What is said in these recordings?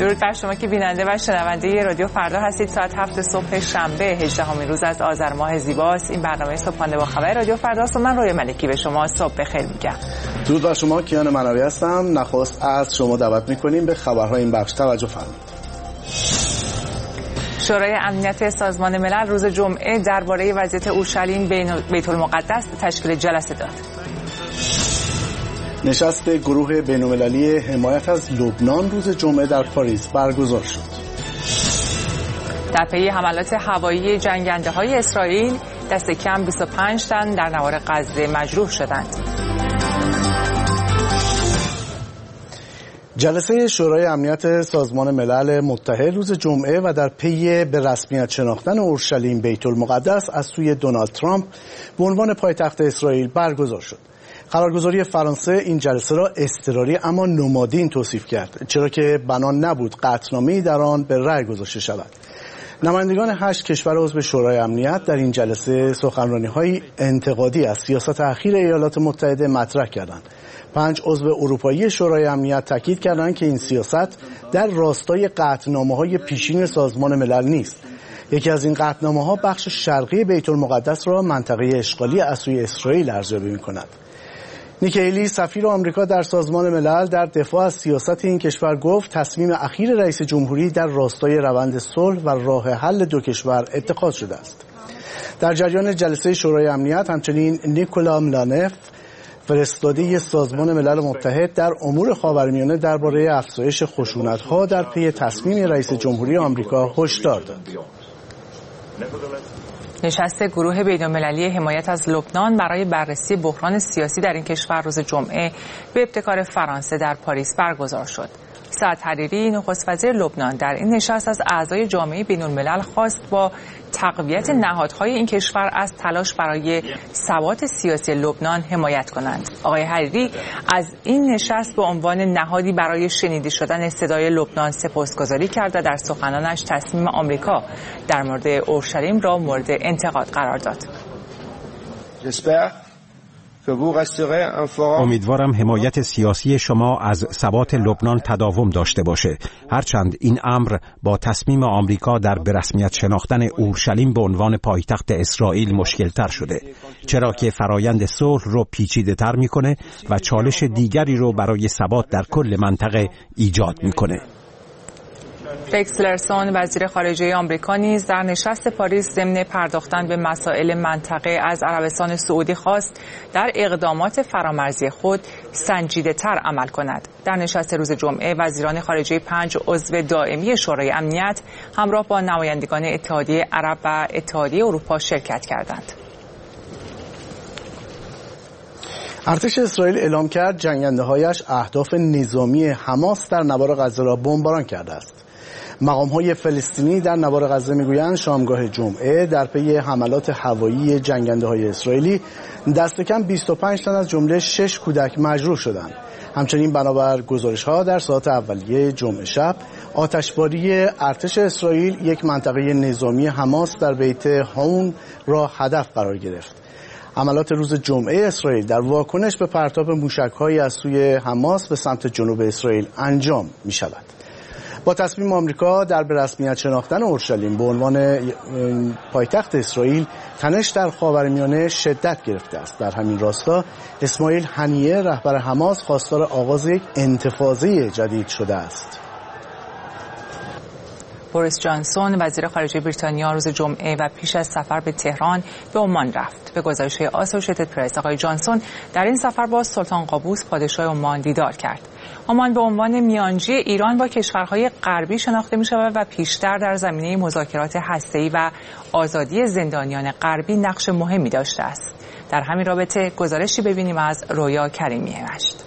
درود بر شما که بیننده و شنونده رادیو فردا هستید. ساعت 7 صبح شنبه 18 روز از آذر ماه زیباست. این برنامه صبحانه با خبر رادیو فردا است و من رویا ملکی به شما صبح بخیر میگم. درود بر شما، کیان منوی هستم. نخست از شما دعوت میکنیم به خبرهای این بخش توجه فرمایید. شورای امنیت سازمان ملل روز جمعه درباره وضعیت اورشلیم بیت المقدس تشکیل جلسه داد. نشست گروه بین‌المللی حمایت از لبنان روز جمعه در پاریس برگزار شد. در پی حملات هوایی جنگنده‌های اسرائیل دست کم 25 تن در نوار غزه مجروح شدند. جلسه شورای امنیت سازمان ملل متحد روز جمعه و در پی به رسمیت شناختن اورشلیم بیت المقدس از سوی دونالد ترامپ به عنوان پایتخت اسرائیل برگزار شد. قرارگزاری فرانسه این جلسه را اضطراری اما نمادین توصیف کرد، چرا که بنا نبود قطعنامه‌ای در آن به رأی گذاشته شود. نمایندگان 8 کشور عضو شورای امنیت در این جلسه سخنرانی‌های انتقادی از سیاست اخیر ایالات متحده مطرح کردند. 5 عضو اروپایی شورای امنیت تاکید کردند که این سیاست در راستای قطعنامه‌های پیشین سازمان ملل نیست. یکی از این قطعنامه‌ها بخش شرقی بیت المقدس را منطقه اشغالی از سوی اسرائیل ارزیابی می‌کند. نیکی هیلی سفیر آمریکا در سازمان ملل در دفاع از سیاست این کشور گفت تصمیم اخیر رئیس جمهوری در راستای روند صلح و راه حل دو کشور اتخاذ شده است. در جریان جلسه شورای امنیت همچنین نیکولا ملانف فرستاده سازمان ملل متحد در امور خاورمیانه درباره افزایش خشونت‌ها در پی تصمیم رئیس جمهوری آمریکا هشدار داد. نشست گروه بین‌المللی حمایت از لبنان برای بررسی بحران سیاسی در این کشور روز جمعه به ابتکار فرانسه در پاریس برگزار شد. سعد حریری نخست وزیر لبنان در این نشست از اعضای جامعه بین‌الملل خواست با تقویت نهادهای این کشور از تلاش برای ثبات سیاسی لبنان حمایت کنند. آقای حریری از این نشست به عنوان نهادی برای شنیده شدن صدای لبنان سپاسگزاری کرد و در سخنانش تصمیم آمریکا در مورد اورشلیم را مورد انتقاد قرار داد. امیدوارم حمایت سیاسی شما از ثبات لبنان تداوم داشته باشه، هرچند این امر با تصمیم آمریکا در به رسمیت شناختن اورشلیم به عنوان پایتخت اسرائیل مشکل تر شده، چرا که فرایند صلح رو پیچیده تر میکنه و چالش دیگری رو برای ثبات در کل منطقه ایجاد میکنه. ریکس تیلرسون وزیر خارجه آمریکا نیز در نشست پاریس ضمن پرداختن به مسائل منطقه از عربستان سعودی خواست در اقدامات فرامرزی خود سنجیده‌تر عمل کند. در نشست روز جمعه وزیران خارجه 5 عضو دائمی شورای امنیت همراه با نمایندگان اتحادیه عرب و اتحادیه اروپا شرکت کردند. ارتش اسرائیل اعلام کرد جنگنده‌هایش اهداف نظامی حماس در نوار غزه را بمباران کرده است. مقام‌های فلسطینی در نوار غزه میگویند شامگاه جمعه در پی حملات هوایی جنگنده‌های اسرائیلی دست کم 25 تن از جمله 6 کودک مجروح شدند. همچنین بنابر گزارش‌ها در ساعات اولیه جمعه شب آتشباری ارتش اسرائیل یک منطقه نظامی حماس در بیت هون را هدف قرار گرفت. حملات روز جمعه اسرائیل در واکنش به پرتاب موشک‌هایی از سوی حماس به سمت جنوب اسرائیل انجام می‌شود. با تصمیم آمریکا در به رسمیت شناختن اورشلیم به عنوان پایتخت اسرائیل، تنش در خاورمیانه شدت گرفته است. در همین راستا اسماعیل هنیه رهبر حماس خواستار آغاز یک انتفاضه جدید شده است. بوریس جانسون وزیر خارجه بریتانیا روز جمعه و پیش از سفر به تهران به عمان رفت. به گزارش آسوشیتد پرس آقای جانسون در این سفر با سلطان قابوس پادشاه عمان دیدار کرد. عمان به عنوان میانجی ایران با کشورهای غربی شناخته می شود و پیشتر در زمینه مذاکرات هسته‌ای و آزادی زندانیان غربی نقش مهمی داشته است. در همین رابطه گزارشی ببینیم از رویا کریمی هشت.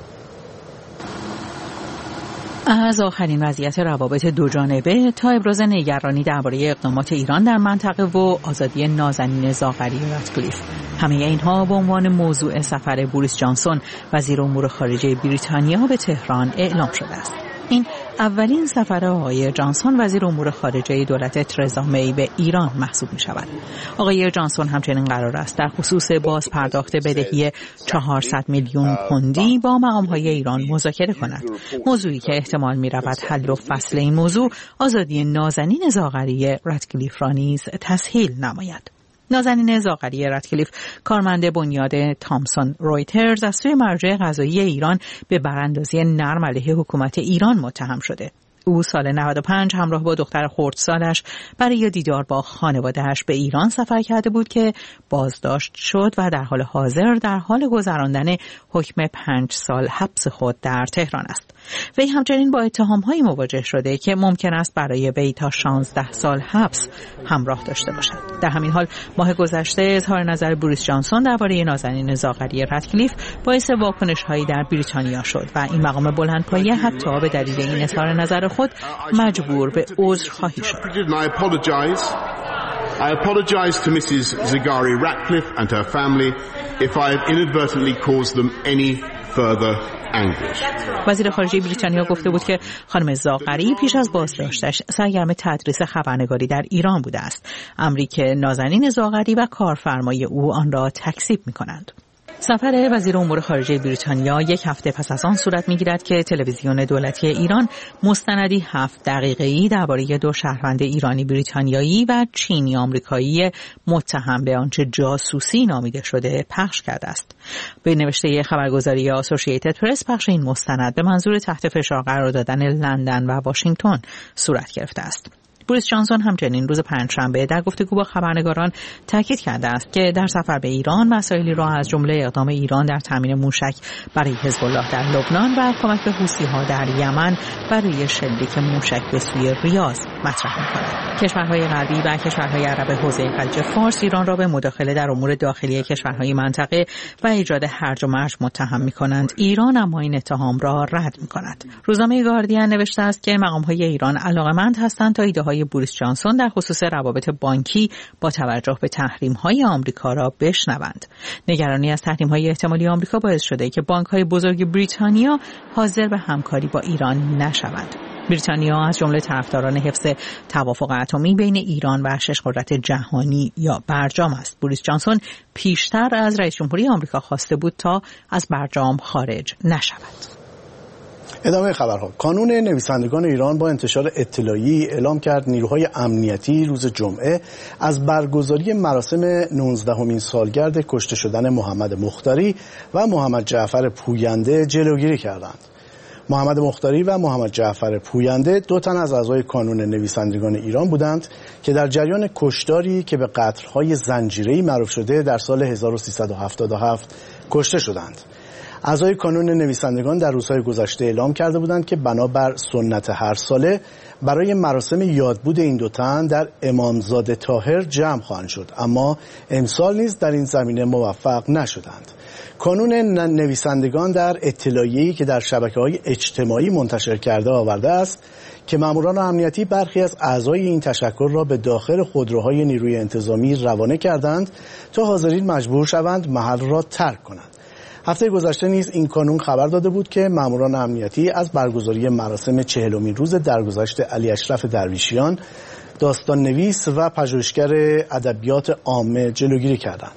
از آخرین وضعیت روابط دوجانبه تا ابراز نگرانی درباره اقدامات ایران در منطقه و آزادی نازنین زاغری راتکلیف، همه اینها به عنوان موضوع سفر بوریس جانسون وزیر امور خارجه بریتانیا به تهران اعلام شده است. این اولین سفر آقای جانسون وزیر امور خارجه دولت ترزا می به ایران محسوب می شود. آقای جانسون همچنین قرار است در خصوص باز پرداخت بدهی 400 میلیون پوندی با مقام‌های ایران مذاکره کند. موضوعی که احتمال می رود حل و فصل این موضوع آزادی نازنین زاغری رادکلیف را نیز تسهیل نماید. نازنین زاغری رادکلیف کارمند بنیاد تامسون رویترز از سوی مرجع قضایی ایران به براندازی نرم علیه حکومت ایران متهم شده. او سال 95 همراه با دختر خردسالش برای دیدار با خانواده‌اش به ایران سفر کرده بود که بازداشت شد و در حال حاضر در حال گذراندن حکم 5 سال حبس خود در تهران است. وی همچنین با اتهام‌هایی مواجه شده که ممکن است برای وی تا 16 سال حبس همراه داشته باشد. در همین حال ماه گذشته اظهار نظر بوریس جانسون درباره نازنین زاغری رادکلیف باعث واکنش‌هایی در بریتانیا شد و این مقام بلندپایه حتی به دلیل این اظهار نظر خود مجبور به عذرخواهی شد. I apologize to Mrs. Zaghari Ratcliffe and her family if I have inadvertently caused them any further anguish. وزیر خارجه بریتانیا گفته بود که خانم زاغری پیش از بازداشتش سرگرم تدریس خبرنگاری در ایران بوده است، امری که نازنین زاغری و کارفرمای او آن را تکذیب می‌کنند. سفر وزیر امور خارجه بریتانیا یک هفته پس از آن صورت می‌گیرد که تلویزیون دولتی ایران مستندی 7 دقیقه‌ای درباره 2 شهروند ایرانی بریتانیایی و چینی آمریکایی متهم به آنچه جاسوسی نامیده شده پخش کرده است. به نوشته خبرگزاری آسوشییتد پرس پخش این مستند به منظور تحت فشار قرار دادن لندن و واشنگتن صورت گرفته است. بوریس جانسون همچنین روز پنجشنبه در گفتگو با خبرنگاران تاکید کرده است که در سفر به ایران مسائلی را از جمله اقدام ایران در تامین موشک برای حزب الله در لبنان و کمک به حوثی‌ها در یمن برای شلیک موشک به سوی ریاض مطرح می‌کند. کشورهای غربی و کشورهای عرب حوزه خلیج فارس ایران را به مداخله در امور داخلی کشورهای منطقه و ایجاد هرج و مرج متهم می‌کنند. ایران اما این اتهام را رد می‌کند. روزنامه گاردین نوشته است که مقام‌های ایران علاقه‌مند هستند تا ایده‌های بوریس جانسون در خصوص روابط بانکی با توجه به تحریم‌های آمریکا را بشنوند. نگرانی از تحریم‌های احتمالی آمریکا باعث شده که بانک‌های بزرگ بریتانیا حاضر به همکاری با ایران نشوند. بریتانیا از جمله طرفداران حفظ توافق اتمی بین ایران و 6 قدرت جهانی یا برجام است. بوریس جانسون پیشتر از رئیس جمهوری آمریکا خواسته بود تا از برجام خارج نشود. ادامه خبرها. کانون نویسندگان ایران با انتشار اطلاعی اعلام کرد نیروهای امنیتی روز جمعه از برگزاری مراسم 19مین سالگرد کشته شدن محمد مختاری و محمد جعفر پوینده جلوگیری کردند. محمد مختاری و محمد جعفر پوینده 2 تن از اعضای کانون نویسندگان ایران بودند که در جریان کشتاری که به قتل‌های زنجیره‌ای معروف شده در سال 1377 کشته شدند. اعضای کانون نویسندگان در روزهای گذشته اعلام کرده بودند که بنابر سنت هر ساله برای مراسم یادبود این 2 تن در امامزاده طاهر جمع خواهند شد، اما امسال نیز در این زمینه موفق نشدند. کانون نویسندگان در اطلاعیه‌ای که در شبکه‌های اجتماعی منتشر کرده آورده است که ماموران امنیتی برخی از اعضای این تشکل را به داخل خودروهای نیروی انتظامی روانه کردند تا حاضرین مجبور شوند محل را ترک کنند. هفته گذشته نیز این کانون خبر داده بود که ماموران امنیتی از برگزاری مراسم 40مین روز درگذشت علی اشرف درویشیان، داستان نویس و پژوهشگر ادبیات عامه جلوگیری کردند.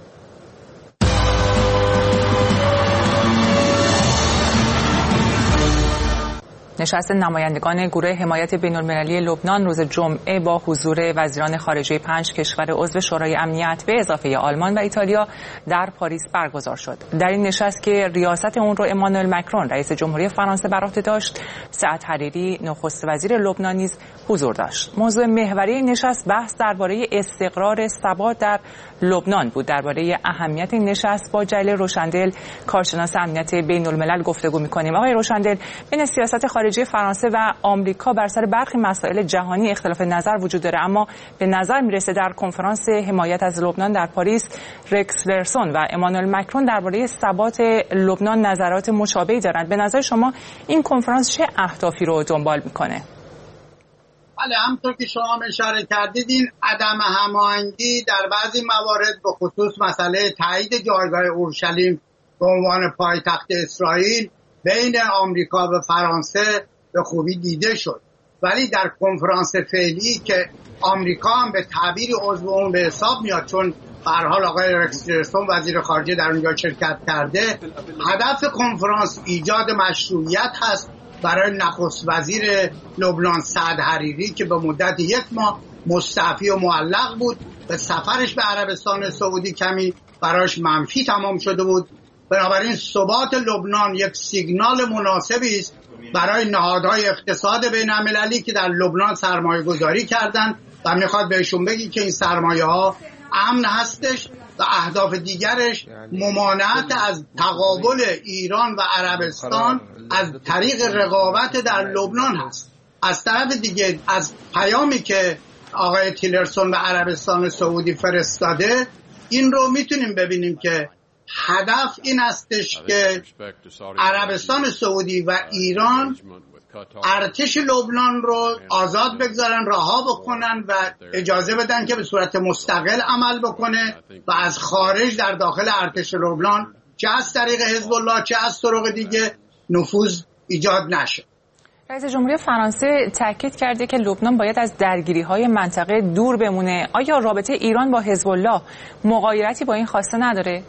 نشست نمایندگان گروه حمایت بین‌المللی لبنان روز جمعه با حضور وزیران خارجه 5 کشور عضو شورای امنیت به اضافه آلمان و ایتالیا در پاریس برگزار شد. در این نشست که ریاست اون رو امانوئل مکرون رئیس جمهوری فرانسه بر عهده داشت، سعد حریری نخست وزیر لبنان نیز حضور داشت. موضوع محوری این نشست بحث درباره استقرار ثبات در لبنان بود. درباره اهمیت این نشست با جلیل روشندل کارشناس امنیت بین‌الملل گفتگو می‌کنیم. آقای روشندل، بین سیاست خارجی فرانسه و آمریکا بر سر برخی مسائل جهانی اختلاف نظر وجود داره، اما به نظر میرسه در کنفرانس حمایت از لبنان در پاریس رکس تیلرسون و امانوئل مکرون درباره ثبات لبنان نظرات مشابهی دارند. به نظر شما این کنفرانس چه اهدافی رو دنبال میکنه؟ بله، همونطور که شما اشاره کردید این عدم هماهنگی در بعضی موارد به خصوص مسئله تایید جایگاه اورشلیم به عنوان پایتخت اسرائیل بین آمریکا و فرانسه به خوبی دیده شد. ولی در کنفرانس فعلی که آمریکا هم به تعبیری عضو اون به حساب میاد، چون به هر حال آقای رکس تیلرسون وزیر خارجه در اونجا شرکت کرده، هدف کنفرانس ایجاد مشروعیت هست برای نخست وزیر لبنان سعد حریری که به مدت 1 ماه مستعفی و معلق بود. به سفرش به عربستان سعودی کمی براش منفی تمام شده بود. بنابراین ثبات لبنان یک سیگنال مناسبی است برای نهادهای اقتصاد بین المللی که در لبنان سرمایه گذاری کردن و میخواد بهشون بگی که این سرمایه ها امن هستش و اهداف دیگرش ممانعت از تقابل ایران و عربستان از طریق رقابت در لبنان هست. از طرف دیگه از پیامی که آقای تیلرسون به عربستان سعودی فرستاده، این رو میتونیم ببینیم که هدف این استش که عربستان سعودی و ایران ارتش لبنان رو آزاد بگذارن، رها بکنن و اجازه بدن که به صورت مستقل عمل بکنه و از خارج در داخل ارتش لبنان چه از طریق حزب الله چه از طرق دیگه نفوذ ایجاد نشه. رئیس جمهوری فرانسه تاکید کرده که لبنان باید از درگیری‌های منطقه دور بمونه. آیا رابطه ایران با حزب الله مغایرتی با این خواسته نداره؟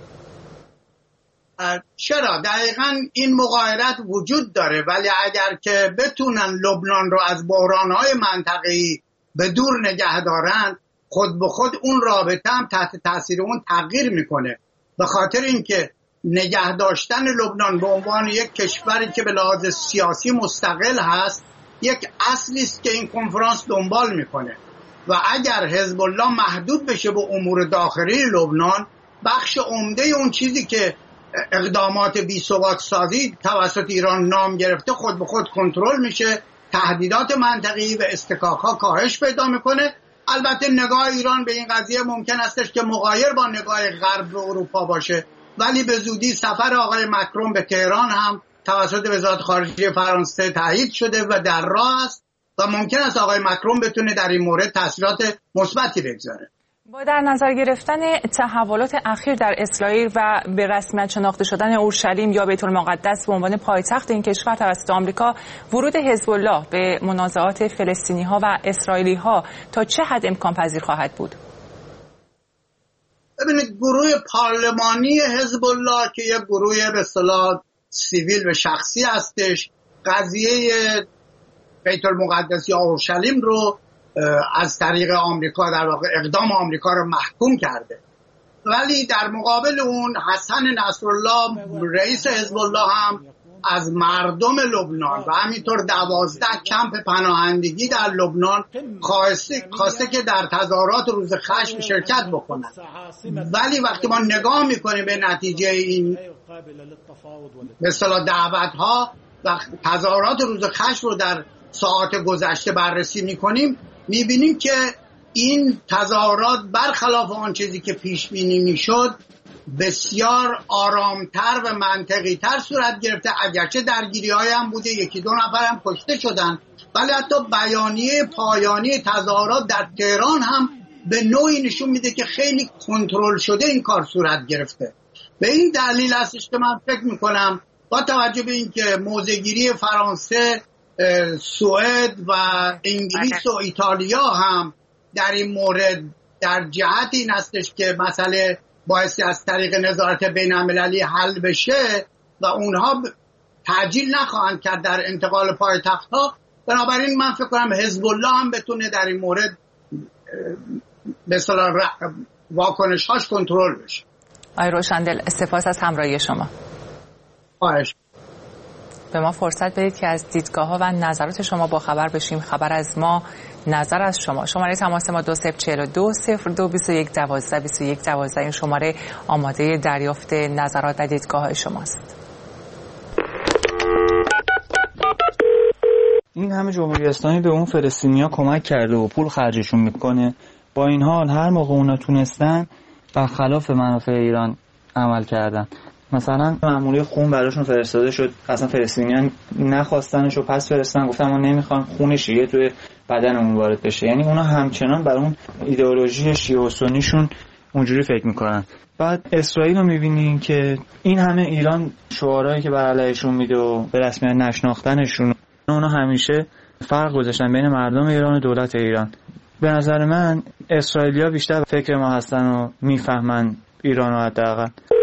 چرا؟ دقیقاً این مغایرت وجود داره، ولی اگر که بتونن لبنان رو از بحران‌های منطقه‌ای به دور نگه دارن، خود به خود اون رابطه هم تحت تاثیر اون تغییر میکنه. به خاطر اینکه نگه داشتن لبنان به عنوان یک کشوری که به لحاظ سیاسی مستقل هست یک اصلی است که این کنفرانس دنبال میکنه و اگر حزب الله محدود بشه به امور داخلی لبنان، بخش عمده اون چیزی که اقدامات بی‌ثبات سازی توسط ایران نام گرفته خود به خود کنترل میشه، تهدیدات منطقه‌ای و استکاک‌ها کاهش پیدا میکنه. البته نگاه ایران به این قضیه ممکن استش که مغایر با نگاه غرب و اروپا باشه، ولی به زودی سفر آقای مکرون به تهران هم توسط وزارت خارجه فرانسه تایید شده و در راه است و ممکن است آقای مکرون بتونه در این مورد تاثیرات مثبتی بگذاره. با در نظر گرفتن تحولات اخیر در اسرائیل و به رسمیت شناخته شدن اورشلیم یا بیت المقدس به عنوان پایتخت این کشور توسط آمریکا، ورود حزب الله به منازعات فلسطینی‌ها و اسرائیلی‌ها تا چه حد امکان پذیر خواهد بود؟ ببینید، گروه پارلمانی حزب الله که یک گروه به اصطلاح سیویل و شخصی هستش، قضیه بیت المقدس یا اورشلیم رو از طریق آمریکا، در واقع اقدام آمریکا رو محکوم کرده. ولی در مقابل اون حسن نصرالله رئیس حزب الله هم از مردم لبنان و همینطور 12 کمپ پناهندگی در لبنان خواسته که در تظاهرات روز خشم شرکت بکنن. ولی وقتی ما نگاه میکنیم به نتیجه این به اصطلاح دعوت‌ها و تظاهرات روز خشم رو در ساعات گذشته بررسی میکنیم، میبینیم که این تظاهرات برخلاف آن چیزی که پیش بینی میشد بسیار آرامتر و منطقی تر صورت گرفته. اگرچه درگیری های هم بوده، 1-2 نفر هم کشته شدن، ولی حتی بیانیه پایانی تظاهرات در تهران هم به نوعی نشون میده که خیلی کنترل شده این کار صورت گرفته. به این دلیل هستش که من فکر میکنم با توجه به اینکه موضع‌گیری فرانسه، سوئد و انگلیس و ایتالیا هم در این مورد در جهت این هستش که مسئله باعث از طریق نظارت بین المللی حل بشه و اونها تعجیل نخواهند کرد در انتقال پایتخت‌ها، بنابراین من فکر کنم حزب الله هم بتونه در این مورد به اصطلاح واکنش‌هاش کنترل بشه. آقای روشندل، سپاس از همراهی شما. خواهش. به ما فرصت بدید که از دیدگاه‌ها و نظرات شما با خبر بشیم. خبر از ما، نظر از شما. شماره تماس ما 2042 0221 12 21 12. این شماره آماده دریافت نظرات و دیدگاه‌های شماست. این همه جمهوری اسلامی به اون فلسطینیا کمک کرده و پول خرجشون میکنه، با این حال هر موقع اونا تونستن برخلاف منافع ایران عمل کردن. مثلا مأموری خون براشون فرستاده شد، اصلا فلسطینیان نخواستنش و پس فرستادن، گفتن ما نمیخوایم خون شیعه توی بدنمون وارد بشه. یعنی اونا همچنان بر اون ایدئولوژی شیعه و سنیشون اونجوری فکر میکنن. بعد اسرائیل رو میبینین که این همه ایران شعارهایی که بر علیهشون میده و به رسمیت نشناختنشون اونا همیشه فرق گذاشتن بین مردم ایران و دولت ایران. به نظر من اسرائیلیا بیشتر فکر ما هستن و میفهمن ایران رو حداقل.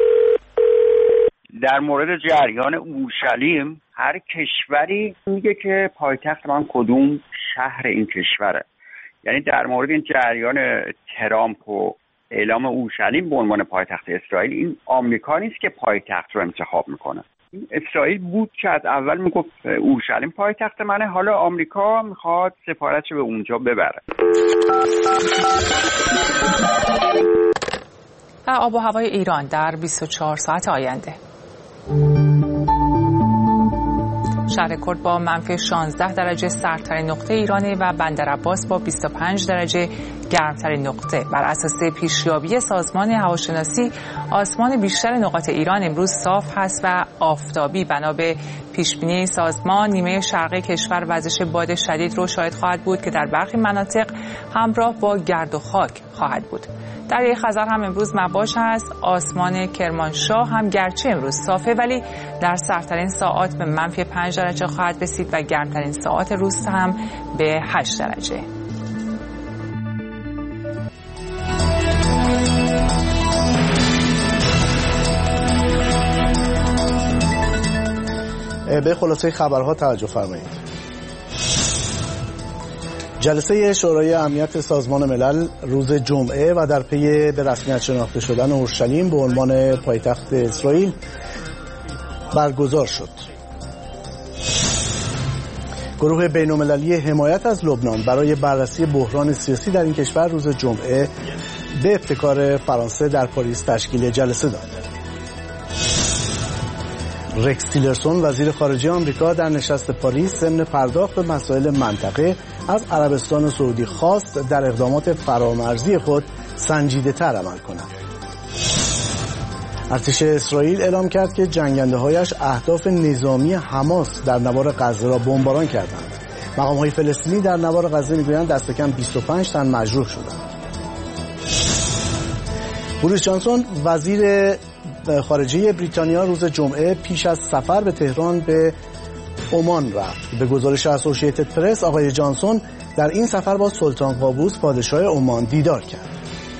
در مورد جریان اورشلیم هر کشوری میگه که پایتخت من کدوم شهر این کشوره. یعنی در مورد این جریان ترامپ و اعلام اورشلیم به عنوان پایتخت اسرائیل، این آمریکا نیست که پایتخت رو انتخاب میکنه. این اسرائیل بود که از اول میگفت اورشلیم پایتخت منه، حالا آمریکا میخواد سفارتش به اونجا ببره. و آب و هوای ایران در 24 ساعت آینده. شهر کرد با منفی 16 درجه سردترین نقطه ایرانی و بندر عباس با 25 درجه گرمترین نقطه. بر اساس پیشیابی سازمان هواشناسی، آسمان بیشتر نقاط ایران امروز صاف هست و آفتابی. بنا به پیشبینی سازمان، نیمه شرقی کشور وزش باد شدید رو شاهد خواهد بود که در برخی مناطق همراه با گرد و خاک خواهد بود. دریای خزر هم امروز مواج هست. آسمان کرمانشاه هم گرچه امروز صافه ولی در سردترین ساعات به منفی 5 درجه خواهد رسید و گرمترین ساعات روز هم به 8 درجه. به خلاصه خبرها توجه فرمایید. جلسه شورای امنیت سازمان ملل روز جمعه و در پی به رسمیت شناخته شدن اورشلیم به عنوان پایتخت اسرائیل برگزار شد. گروه بین‌المللی حمایت از لبنان برای بررسی بحران سیاسی در این کشور روز جمعه به ابتکار فرانسه در پاریس تشکیل جلسه داد. رکس تیلرسون وزیر خارجه آمریکا در نشست پاریس ضمن پرداخت به مسائل منطقه از عربستان و سعودی خواست در اقدامات فرامرزی خود سنجیده‌تر عمل کنند. ارتش اسرائیل اعلام کرد که جنگنده‌هایش اهداف نظامی حماس در نوار غزه را بمباران کردند. مقام‌های فلسطینی در نوار غزه می‌گویند دست کم 25 تن مجروح شدند. بوریس جانسون وزیر خارجه بریتانیا روز جمعه پیش از سفر به تهران به عمان رفت. به گزارش اسوسییتد پرس آقای جانسون در این سفر با سلطان قابوس پادشاه عمان دیدار کرد.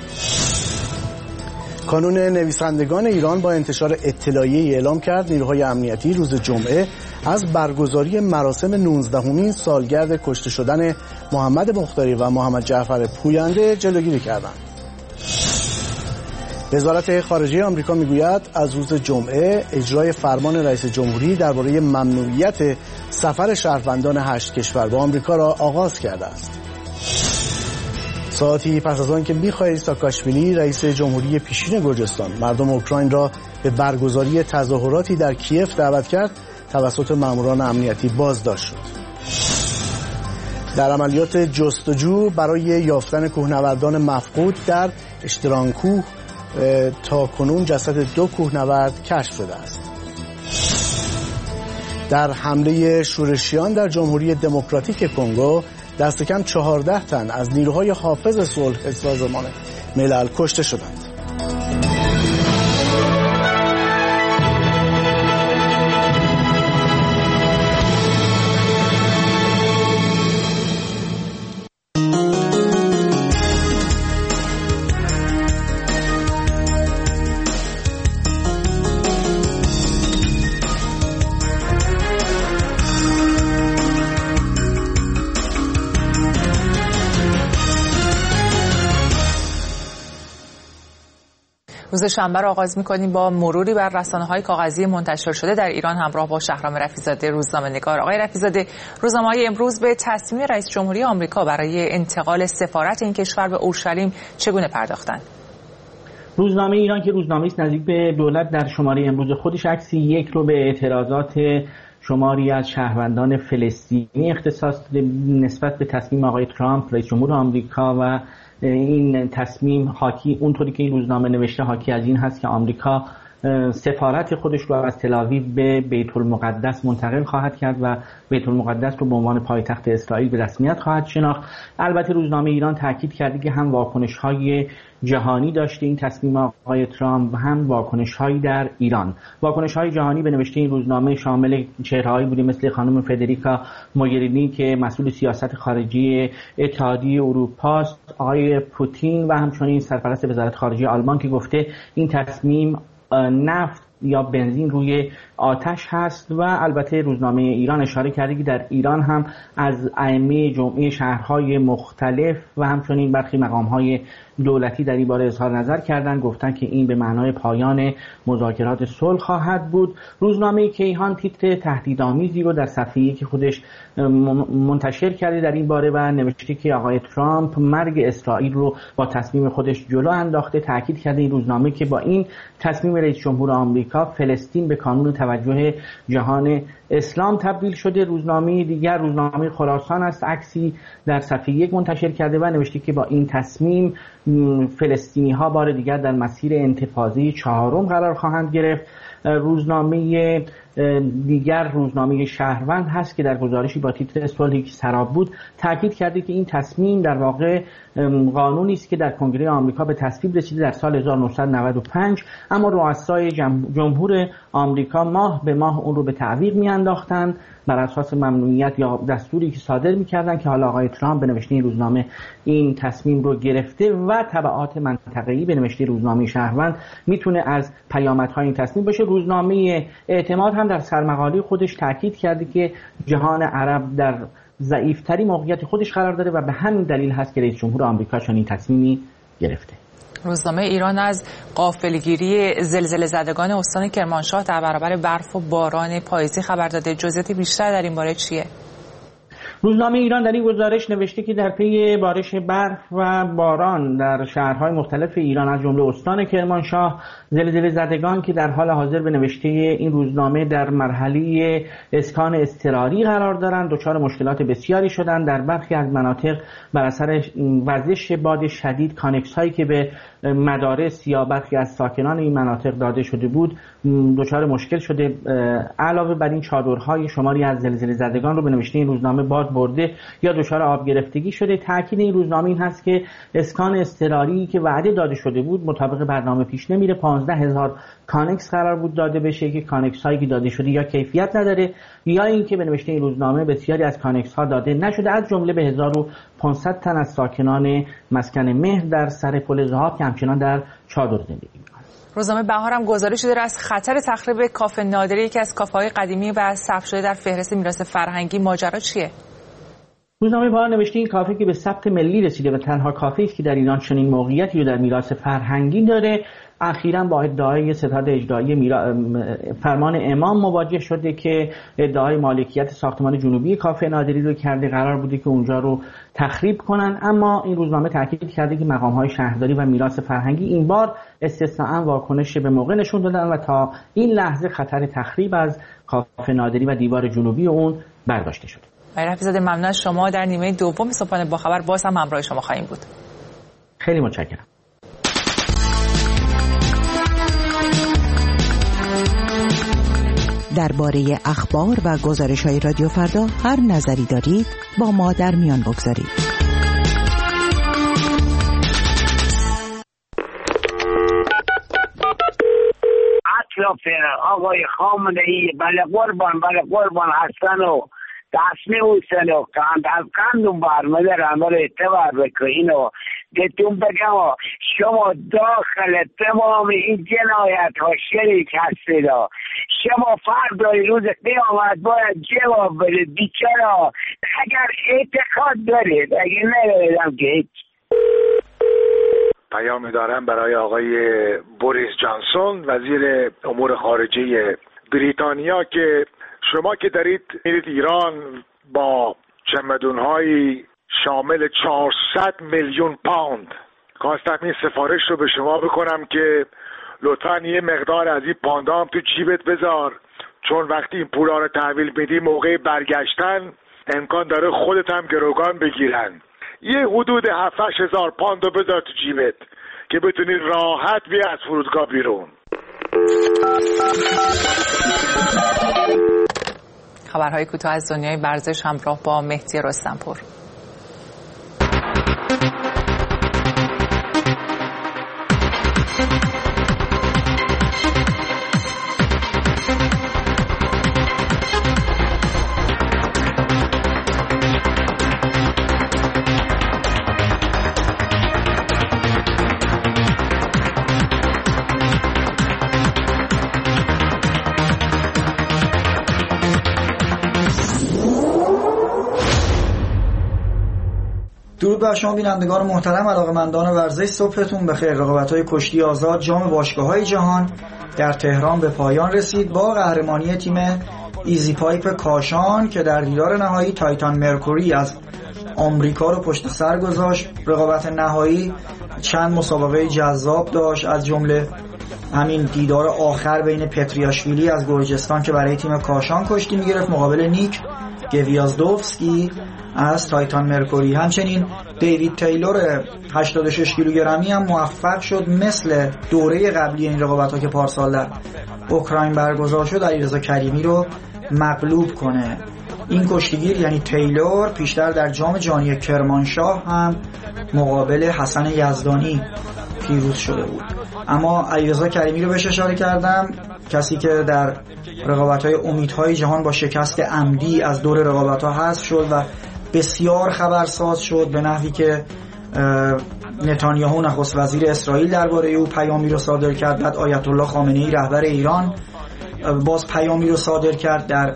کانون نویسندگان ایران با انتشار اطلاعیه‌ای اعلام کرد نیروهای امنیتی روز جمعه از برگزاری مراسم 19مین سالگرد کشته شدن محمد مختاری و محمد جعفر پوینده جلوگیری کردند. وزارت خارجه آمریکا میگوید از روز جمعه اجرای فرمان رئیس جمهوری درباره ممنوعیت سفر شهروندان 8 کشور به آمریکا را آغاز کرده است. ساعتی پس از آن که میخائیل ساکاشویلی رئیس جمهوری پیشین گرجستان مردم اوکراین را به برگزاری تظاهراتی در کیف دعوت کرد، توسط ماموران امنیتی بازداشت شد. در عملیات جستجو برای یافتن کوهنوردان مفقود در اشترانکوه تا کنون جسد 2 کوهنورد کشف شده است. در حمله شورشیان در جمهوری دموکراتیک کنگو دست کم 14 تن از نیروهای حافظ صلح سازمان ملل کشته شدند. روز شنبه را آغاز می‌کنیم با مروری بر رسانه‌های کاغذی منتشر شده در ایران همراه با شهرام رفیع‌زاده روزنامه‌نگار. آقای رفیع‌زاده، روزنامه‌های امروز به تصمیم رئیس جمهوری آمریکا برای انتقال سفارت این کشور به اورشلیم چگونه پرداختند؟ روزنامه ایران که روزنامه‌ای است نزدیک به دولت در شماره امروز خودش عکسی یک رو به اعتراضات شماری از شهروندان فلسطینی اختصاص داده نسبت به تصمیم آقای ترامپ رئیس جمهور آمریکا و این تصمیم حاکی اونطوری که این روزنامه نوشته حاکی از این هست که آمریکا سفارت خودش رو از تل آویو به بیت المقدس منتقل خواهد کرد و بیت المقدس رو به عنوان پایتخت اسرائیل به رسمیت خواهد شناخت. البته روزنامه ایران تاکید کرده که هم واکنش‌های جهانی داشته این تصمیم آقای ترامپ و هم واکنش‌هایی در ایران. واکنش‌های جهانی به نوشته این روزنامه شامل چهره‌هایی بوده مثل خانم فدریکا موگرینی که مسئول سیاست خارجی اتحادیه اروپا است، آقای پوتین و همچنین سرپرست وزارت خارجه آلمان که گفته این تصمیم نفت یا بنزین روی آتش هست. و البته روزنامه ایران اشاره کرده که در ایران هم از ائمه جمعه شهرهای مختلف و همچنین برخی مقامهای دولتی در این باره اظهار نظر کردند، گفتن که این به معنای پایان مذاکرات صلح خواهد بود. روزنامه کیهان تیتر تهدیدآمیزی رو در صفحه 1 خودش منتشر کرده در این باره و نوشته که آقای ترامپ مرگ اسرائیل رو با تصمیم خودش جلو انداخته. تاکید کرده این روزنامه که با این تصمیم رئیس جمهور آمریکا فلسطین به کانون توجه جهان اسلام تبدیل شده. روزنامه دیگر روزنامه خراسان است، عکسی در صفحه 1 منتشر کرده و نوشته که با این تصمیم فلسطینی ها بار دیگر در مسیر انتفاضه 4 قرار خواهند گرفت. روزنامه دیگر روزنامه شهروند هست که در گزارشی با تیتر صلحی که سراب بود تاکید کرده که این تصمیم در واقع قانونی است که در کنگره آمریکا به تصویب رسیده در سال 1995، اما رؤسای جمهور آمریکا ماه به ماه اون رو به تعویق میانداختند بر اساس ممنوعیت یا دستوری که صادر میکردن که حالا آقای ترامپ به نوشته این روزنامه این تصمیم رو گرفته و تبعات منطقه‌ای به نوشته روزنامه شهروند میتونه از پیامدهای این تصمیم باشه. روزنامه اعتماد هم در سرمقاله خودش تاکید کرده که جهان عرب در ضعیف‌ترین موقعیت خودش قرار داره و به همین دلیل هست که رئیس جمهور آمریکا چنین تصمیمی گرفته. روزنامه ایران از غافلگیری زلزله زدگان استان کرمانشاه در برابر برف و باران پاییزی خبر داده. جزئیات بیشتر در این باره چیه؟ روزنامه ایران در این گزارش نوشته که در پی بارش برف و باران در شهرهای مختلف ایران از جمله استان کرمانشاه، زلزله زدگان که در حال حاضر به نوشته این روزنامه در مرحله اسکان اضطراری قرار دارند دچار مشکلات بسیاری شدند. در برخی از مناطق بر اثر وزش باد شدید کانکس هایی که به مدارس یا برخی از ساکنان این مناطق داده شده بود دچار مشکل شده. علاوه بر این چادرهای شماری از زلزله زدگان رو به نوشته این روزنامه باد برده یا دچار آب گرفتگی شده. تاکید این روزنامه این هست که اسکان اضطراری که وعده داده شده بود مطابق برنامه پیش نمیره. 15,000 کانکس قرار بود داده بشه که کانکس هایی که داده شده یا کیفیت نداره یا اینکه به نوشته این روزنامه بسیاری از کانکس ها داده نشده، از جمله به 1500 تن از ساکنان مسکن مهر در سر پل ذهاب که همچنان در چادر زندگی می‌کنند. روزنامه بهار هم گزارش داره از خطر تخریب کافه نادری، یکی از کافه‌های قدیمی و ثبت شده در فهرست میراث فرهنگی. ماجرا چیه؟ روزنامه بهار نوشته این کافه که به ثبت ملی رسیده و تنها کافه است که در ایران چنین موقعیتی رو در میراث فرهنگی داره، اخیراً با ادعای ستاد اجرایی فرمان امام مواجه شده که ادعای مالکیت ساختمان جنوبی کافه نادری رو کرده، قرار بوده که اونجا رو تخریب کنن. اما این روزنامه تاکید کرده که مقام‌های شهرداری و میراث فرهنگی این بار استثناءً واکنش به موقع نشون دادن و تا این لحظه خطر تخریب از کافه نادری و دیوار جنوبی اون برداشته شده. رفیع‌زاده ممنون از شما. در نیمه دوم صبحانه با خبر باز هم همراه شما خواهیم بود. خیلی متشکرم. درباره اخبار و گزارش‌های رادیو فردا هر نظری دارید با ما در میان بگذارید. اطلاف آقای خامنه‌ای بله قربان هستن و تصمیم اوستن و از قندون برمده رمال اعتبار بکنین و بهتون بگم شما داخل تمام این جنایت ها شریک هستید. شما فردای روز قیامت باید جواب بدید. بیچاره اگر اعتقاد دارید، اگر نداریدم که هیچ. پیامی دارم برای آقای بوریس جانسون وزیر امور خارجه بریتانیا که شما که دارید میرید ایران با چمدون‌های شامل 400 میلیون پوند، خواستم این سفارش رو به شما بکنم که لطفاً یه مقدار از این پوندام تو جیبت بذار، چون وقتی این پولا رو تحویل میدی موقع برگشتن امکان داره خودت هم گروگان بگیرن. یه حدود 7-8 هزار پوند رو بذار تو جیبت که بتونی راحت بیا از فرودگاه بیرون. خبرهای کوتاه از دنیای ورزش همراه با مهدی رستمپور. درود بر شما بینندگان محترم، علاقه‌مندان ورزش، صبحتون بخیر. رقابت‌های کشتی آزاد جام باشگاه‌های جهان در تهران به پایان رسید با قهرمانی تیم ایزی پایپ کاشان که در دیدار نهایی تایتان مرکوری از آمریکا رو پشت سر گذاشت. رقابت نهایی چند مسابقه جذاب داشت، از جمله همین دیدار آخر بین پتریاشویلی از گرجستان که برای تیم کاشان کشتی می‌گرفت مقابل نیک گویازدوفسکی از تایتان مرکوری. همچنین دیوید تیلور 86 کیلوگرمی هم موفق شد مثل دوره قبلی این رقابت‌ها که پارسال در اوکراین برگزار شد علیرضا کریمی رو مغلوب کنه. این کشتیگیر یعنی تیلور پیشتر در جام جهانی کرمانشاه هم مقابل حسن یزدانی پیروز شده بود. اما علیرضا کریمی رو بهش اشاره کردم، کسی که در رقابت‌های امیدهای جهان با شکست عمدی از دور رقابت‌ها حذف شد و بسیار خبرساز شد، به نحوی که نتانیاهو نخست وزیر اسرائیل درباره او پیامی رو صادر کرد. بعد آیت الله خامنه‌ای رهبر ایران باز پیامی رو صادر کرد در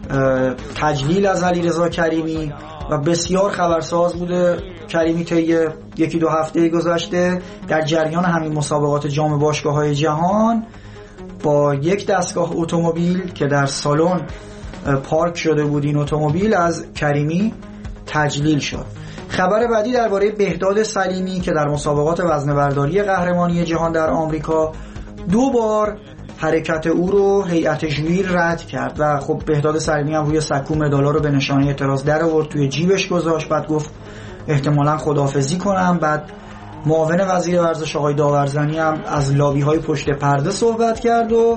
تجلیل از علیرضا کریمی و بسیار خبرساز بوده. کریمی طی یکی دو هفته گذشته در جریان همین مسابقات جام باشگاه‌های جهان با یک دستگاه اتومبیل که در سالن پارک شده بود این اتومبیل از کریمی تجلیل شد. خبر بعدی درباره بهداد سلیمی که در مسابقات وزنه‌برداری قهرمانی جهان در آمریکا 2 بار حرکت او رو هیئت ژوئیل رد کرد و خب بهداد سلیمی هم روی سکو مدالا رو به نشانه اعتراض در آورد، توی جیبش گذاشت، بعد گفت احتمالاً خداحافظی کنم. بعد معاون وزیر ورزش آقای داورزنی هم از لابی‌های پشت پرده صحبت کرد و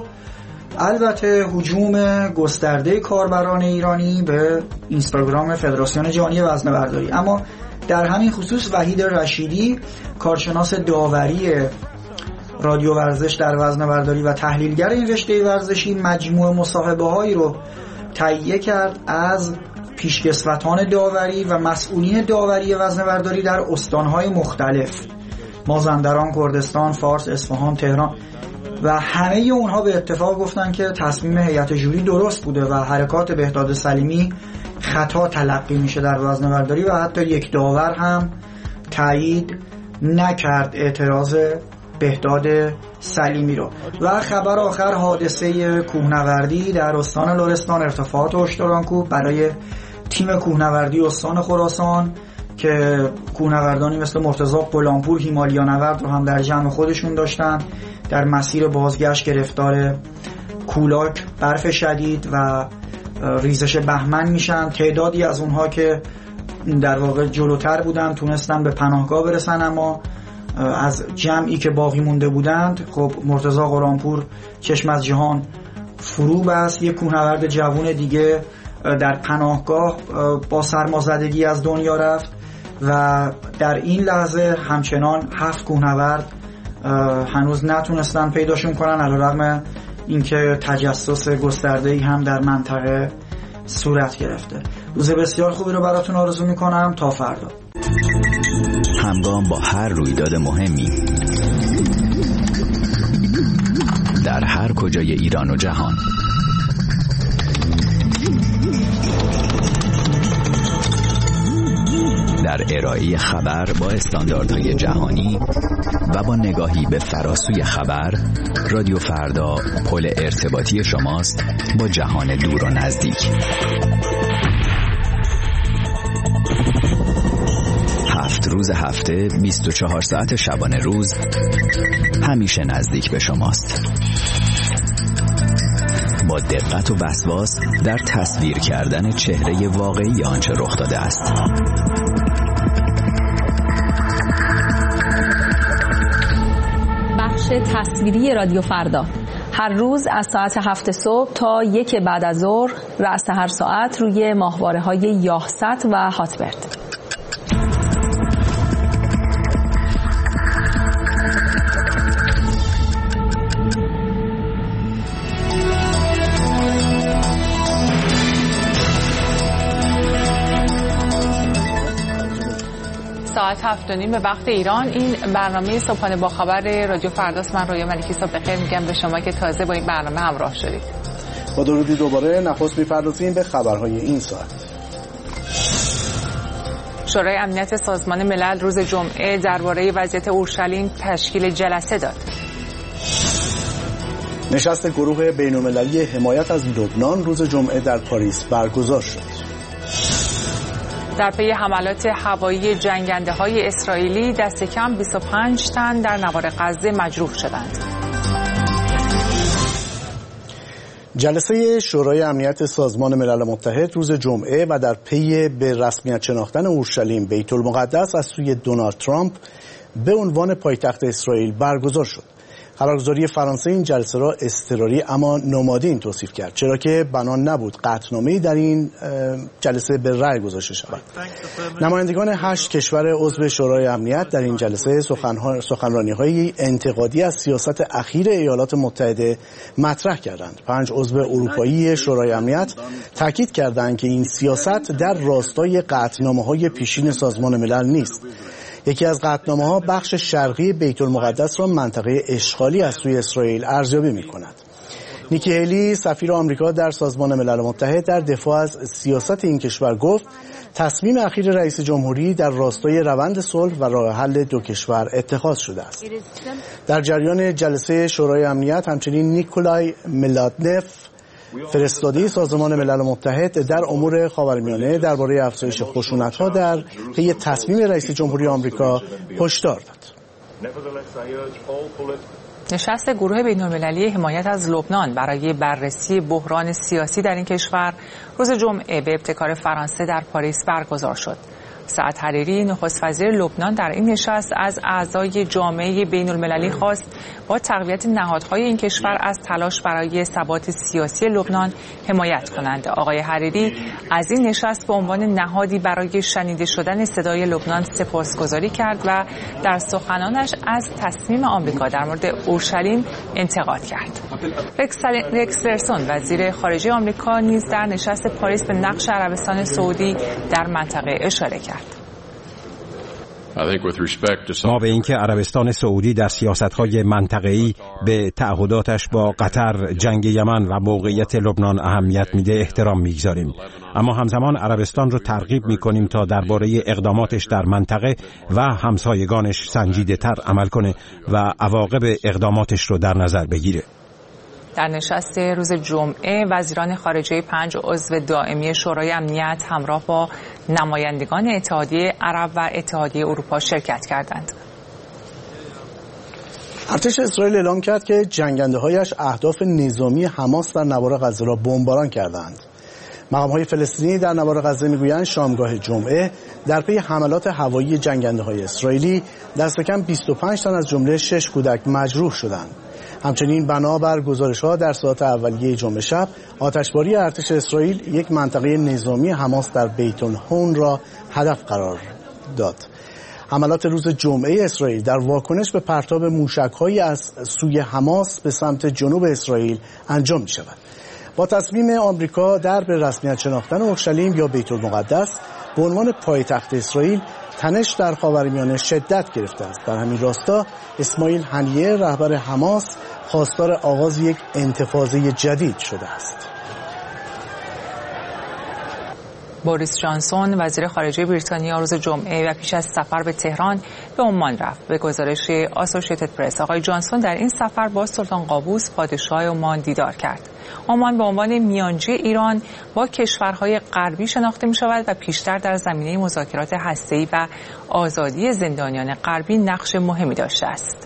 البته هجوم گسترده کاربران ایرانی به اینستاگرام فدراسیون جهانی وزنه‌برداری. اما در همین خصوص وحید رشیدی کارشناس داوری رادیو ورزش در وزنه‌برداری و تحلیلگر این رشته ورزشی مجموعه مصاحبه‌هایی رو تهیه کرد از پیشکسوتان داوری و مسئولین داوری وزنه‌برداری در استان‌های مختلف، مازندران، کردستان، فارس، اصفهان، تهران، و همه اونها به اتفاق گفتن که تصمیم هیئت ژوئیل درست بوده و حرکات بهداد سلیمی خطا تلقی میشه در وزنه‌برداری و حتی یک داور هم تایید نکرد اعتراض بهداد سلیمی رو. و خبر آخر حادثه کوهنوردی در استان لرستان، ارتفاعات اشترانکوب برای تیم کوهنوردی استان خراسان که کوهنوردانی مثل مرتضی غلامپور هیمالیانورد رو هم در جمع خودشون داشتن، در مسیر بازگشت گرفتار کولاک، برف شدید و ریزش بهمن میشن. تعدادی از اونها که در واقع جلوتر بودن تونستن به پناهگاه برسن، اما از جمعی که باقی مونده بودند خب مرتضی غلامپور چشم از جهان فرو بست. یک کوهنورد جوان دیگه در پناهگاه با سرمازدگی از دنیا رفت و در این لحظه همچنان 7 کوهنورد هنوز نتونستن پیداشون کنن، علیرغم اینکه تجسس گسترده‌ای هم در منطقه صورت گرفته. روز بسیار خوبی رو براتون آرزو میکنم. تا فردا. همگام با هر رویداد مهمی در هر کجای ایران و جهان، در ارائه خبر با استانداردهای جهانی و با نگاهی به فراسوی خبر، رادیو فردا پل ارتباطی شماست با جهان دور و نزدیک. 7 روز هفته 24 ساعت شبانه روز همیشه نزدیک به شماست، با دقت و وسواس در تصویر کردن چهره واقعی آنچه رخ داده است. بخش تصویری رادیو فردا هر روز از ساعت 7 صبح تا 1 بعد از ظهر رأس هر ساعت روی ماهواره‌های یاهست و هاتبرد. ساعت 7:30 به وقت ایران. این برنامه صبحانه با خبر رادیو فرداست. من رویا ملکی صبح بخیر میگم به شما که تازه با این برنامه همراه شدید. با درودی دوباره نخست می‌پردازیم به خبرهای این ساعت. شورای امنیت سازمان ملل روز جمعه درباره وضعیت اورشلیم تشکیل جلسه داد. نشست گروه بین‌المللی حمایت از لبنان روز جمعه در پاریس برگزار شد. در پی حملات هوایی جنگنده‌های اسرائیلی دست کم 25 تن در نوار غزه مجروح شدند. جلسه شورای امنیت سازمان ملل متحد روز جمعه و در پی به رسمیت شناختن اورشلیم بیت المقدس از سوی دونالد ترامپ به عنوان پایتخت اسرائیل برگزار شد. خبرگزاری فرانسه این جلسه را اضطراری اما نمادین توصیف کرد، چرا که بنا نبود قطعنامه‌ای در این جلسه به رأی گذاشته شود. نمایندگان 8 کشور عضو شورای امنیت در این جلسه سخنرانی‌های انتقادی از سیاست اخیر ایالات متحده مطرح کردند. 5 عضو اروپایی شورای امنیت تاکید کردند که این سیاست در راستای قطعنامه‌های پیشین سازمان ملل نیست. یکی از قطعنامه‌ها بخش شرقی بیت المقدس را منطقه اشغالی از سوی اسرائیل ارزیابی می‌کند. نیکی هیلی سفیر آمریکا در سازمان ملل متحد در دفاع از سیاست این کشور گفت تصمیم اخیر رئیس جمهوری در راستای روند صلح و راه حل دو کشور اتخاذ شده است. در جریان جلسه شورای امنیت همچنین نیکولای ملادنف فرستادی سازمان ملل متحد در امور خاورمیانه درباره افزایش خشونت‌ها در پی تصمیم رئیس جمهوری آمریکا هشدار داد. نشست گروه بین‌المللی حمایت از لبنان برای بررسی بحران سیاسی در این کشور روز جمعه به ابتکار فرانسه در پاریس برگزار شد. سعد حریری نخست وزیر لبنان در این نشست از اعضای جامعه بین‌المللی خواست با تقویت نهادهای این کشور از تلاش برای ثبات سیاسی لبنان حمایت کنند. آقای حریری از این نشست به عنوان نهادی برای شنیده شدن صدای لبنان سپاسگزاری کرد و در سخنانش از تصمیم آمریکا در مورد اورشلیم انتقاد کرد. رکس تیلرسون وزیر خارجه آمریکا نیز در نشست پاریس به نقش عربستان سعودی در منطقه اشاره کرد. ما به اینکه عربستان سعودی در سیاست‌های منطقه‌ای به تعهداتش با قطر، جنگ یمن و موقعیت لبنان اهمیت میده احترام میگذاریم، اما همزمان عربستان رو ترغیب میکنیم تا درباره اقداماتش در منطقه و همسایگانش سنجیده‌تر عمل کنه و عواقب اقداماتش رو در نظر بگیره. در نشست روز جمعه وزیران خارجه 5 عضو دائمی شورای امنیت همراه با نمایندگان اتحادیه عرب و اتحادیه اروپا شرکت کردند. ارتش اسرائیل اعلام کرد که جنگنده‌هایش اهداف نظامی حماس در نوار غزه را بمباران کردند. مقام‌های فلسطینی در نوار غزه میگویند شامگاه جمعه در پی حملات هوایی جنگنده‌های اسرائیلی دست کم 25 تن از جمله 6 کودک مجروح شدند. همچنین بنابر گزارش‌ها در ساعات اولیه جمعه شب آتشباری ارتش اسرائیل یک منطقه نظامی حماس در بیت الهون را هدف قرار داد. حملات روز جمعه اسرائیل در واکنش به پرتاب موشک‌هایی از سوی حماس به سمت جنوب اسرائیل انجام می‌شود. با تصمیم آمریکا در به رسمیت شناختن اورشلیم یا بیت المقدس به عنوان پایتخت اسرائیل، تنش در خاورمیانه شدت گرفته است. در همین راستا اسماعیل هنیه رهبر حماس خواستار آغاز یک انتفاضه جدید شده است. بوریس جانسون وزیر خارجه بریتانیا روز جمعه و پیش از سفر به تهران به عمان رفت. به گزارش آسوشیتد پرس آقای جانسون در این سفر با سلطان قابوس پادشاه عمان دیدار کرد. عمان به عنوان میانجی ایران با کشورهای غربی شناخته می شود و پیشتر در زمینه مذاکرات هسته‌ای و آزادی زندانیان غربی نقش مهمی داشته است.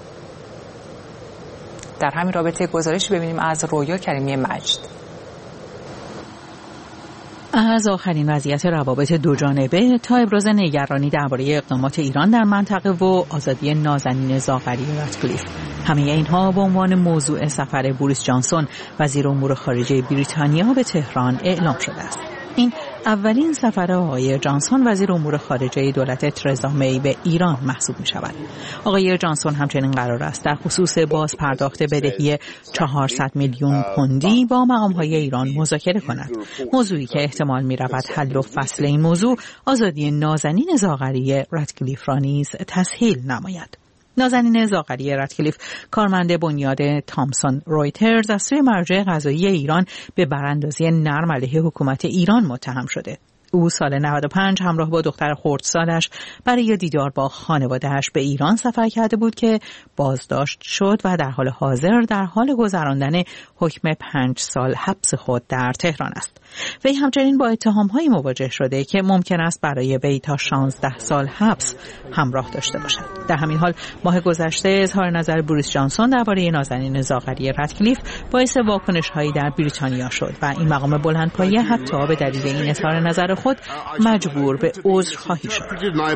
در همین رابطه گزارشی ببینیم از رویا کریمی مجد. از آخرین وضعیت روابط دوجانبه تا ابراز نگرانی درباره اقدامات ایران در منطقه و آزادی نازنین زاغری راتکلیف. همه اینها به عنوان موضوع سفر بوریس جانسون وزیر امور خارجه بریتانیا به تهران اعلام شده است. این اولین سفر آقای جانسون وزیر امور خارجه دولت ترزا می به ایران محسوب می شود. آقای جانسون همچنین قرار است در خصوص باز پرداخت بدهی 400 میلیون پوندی با مقام‌های ایران مذاکره کند. موضوعی که احتمال می رود حل و فصل این موضوع آزادی نازنین زاغری راتکلیف را نیز تسهیل نماید. نازنین زاغری راتکلیف کارمند بنیاد تامسون رویترز از سوی مرجع قضایی ایران به براندازی نرم علیه حکومت ایران متهم شده. او سال 95 همراه با دختر خردسالش برای دیدار با خانواده‌اش به ایران سفر کرده بود که بازداشت شد و در حال حاضر در حال گذراندن حکم 5 سال حبس خود در تهران است. وی همچنین با اتهام‌هایی مواجه شده که ممکن است برای وی تا 16 سال حبس همراه داشته باشد. در همین حال ماه گذشته اظهار نظر بوریس جانسون درباره نازنین زاغری راتکلیف باعث واکنش‌هایی در بریتانیا شد و این مقام بلندپایه حتی به دلیل این اظهار نظر خود مجبور به عذرخواهی شد.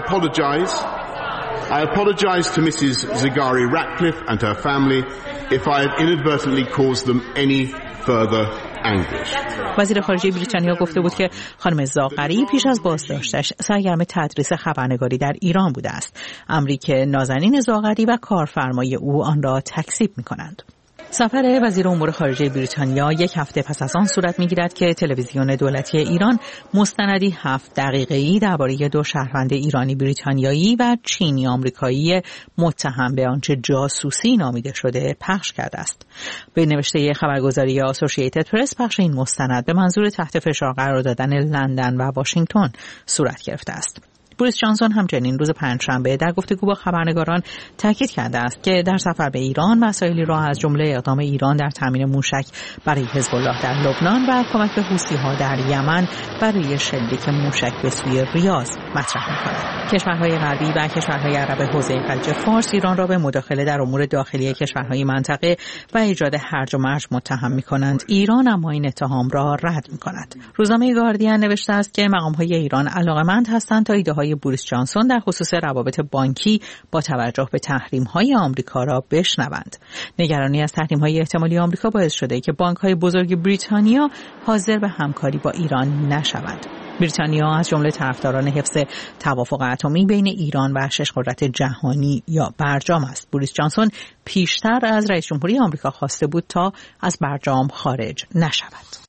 I apologize to Mrs. Zaghari Ratcliffe and her family if I have inadvertently caused them any further anguish. وزیر خارجه بریتانیا گفته بود که خانم زاغری پیش از بازداشتش سرگرم تدریس خبرنگاری در ایران بوده است، امری که نازنین زاغری و کارفرمای او آن را تکذیب می‌کنند. سفر وزیر امور خارجه بریتانیا یک هفته پس از آن صورت می‌گیرد که تلویزیون دولتی ایران مستندی 7 دقیقه‌ای درباره 2 شهروند ایرانی بریتانیایی و چینی آمریکایی متهم به آنچه جاسوسی نامیده شده پخش کرده است. به نوشته خبرگزاری آسوشییتد پرس پخش این مستند به منظور تحت فشار قرار دادن لندن و واشنگتن صورت گرفته است. بوریس جانسون همچنین روز پنجشنبه در گفتگو با خبرنگاران تاکید کرده است که در سفر به ایران مسائلی را از جمله اقدام ایران در تامین موشک برای حزب الله در لبنان و کمک به حوثی‌ها در یمن برای شلیک موشک به سوی ریاض مطرح می‌کند. کشورهای غربی و کشورهای عرب حوزه خلیج فارس ایران را به مداخله در امور داخلی کشورهای منطقه و ایجاد هرج و مرج متهم می‌کنند. ایران اما این اتهام را رد می‌کند. روزنامه گاردین نوشته است که مقام‌های ایران علاقه‌مند هستند تا ایده‌های بوریس جانسون در خصوص روابط بانکی با توجه به تحریم‌های آمریکا را بشنوند. نگرانی از تحریم‌های احتمالی آمریکا باعث شده که بانک‌های بزرگ بریتانیا حاضر به همکاری با ایران نشوند. بریتانیا از جمله طرفداران حفظ توافق اتمی بین ایران و 6 قدرت جهانی یا برجام است. بوریس جانسون پیشتر از رئیس جمهوری آمریکا خواسته بود تا از برجام خارج نشود.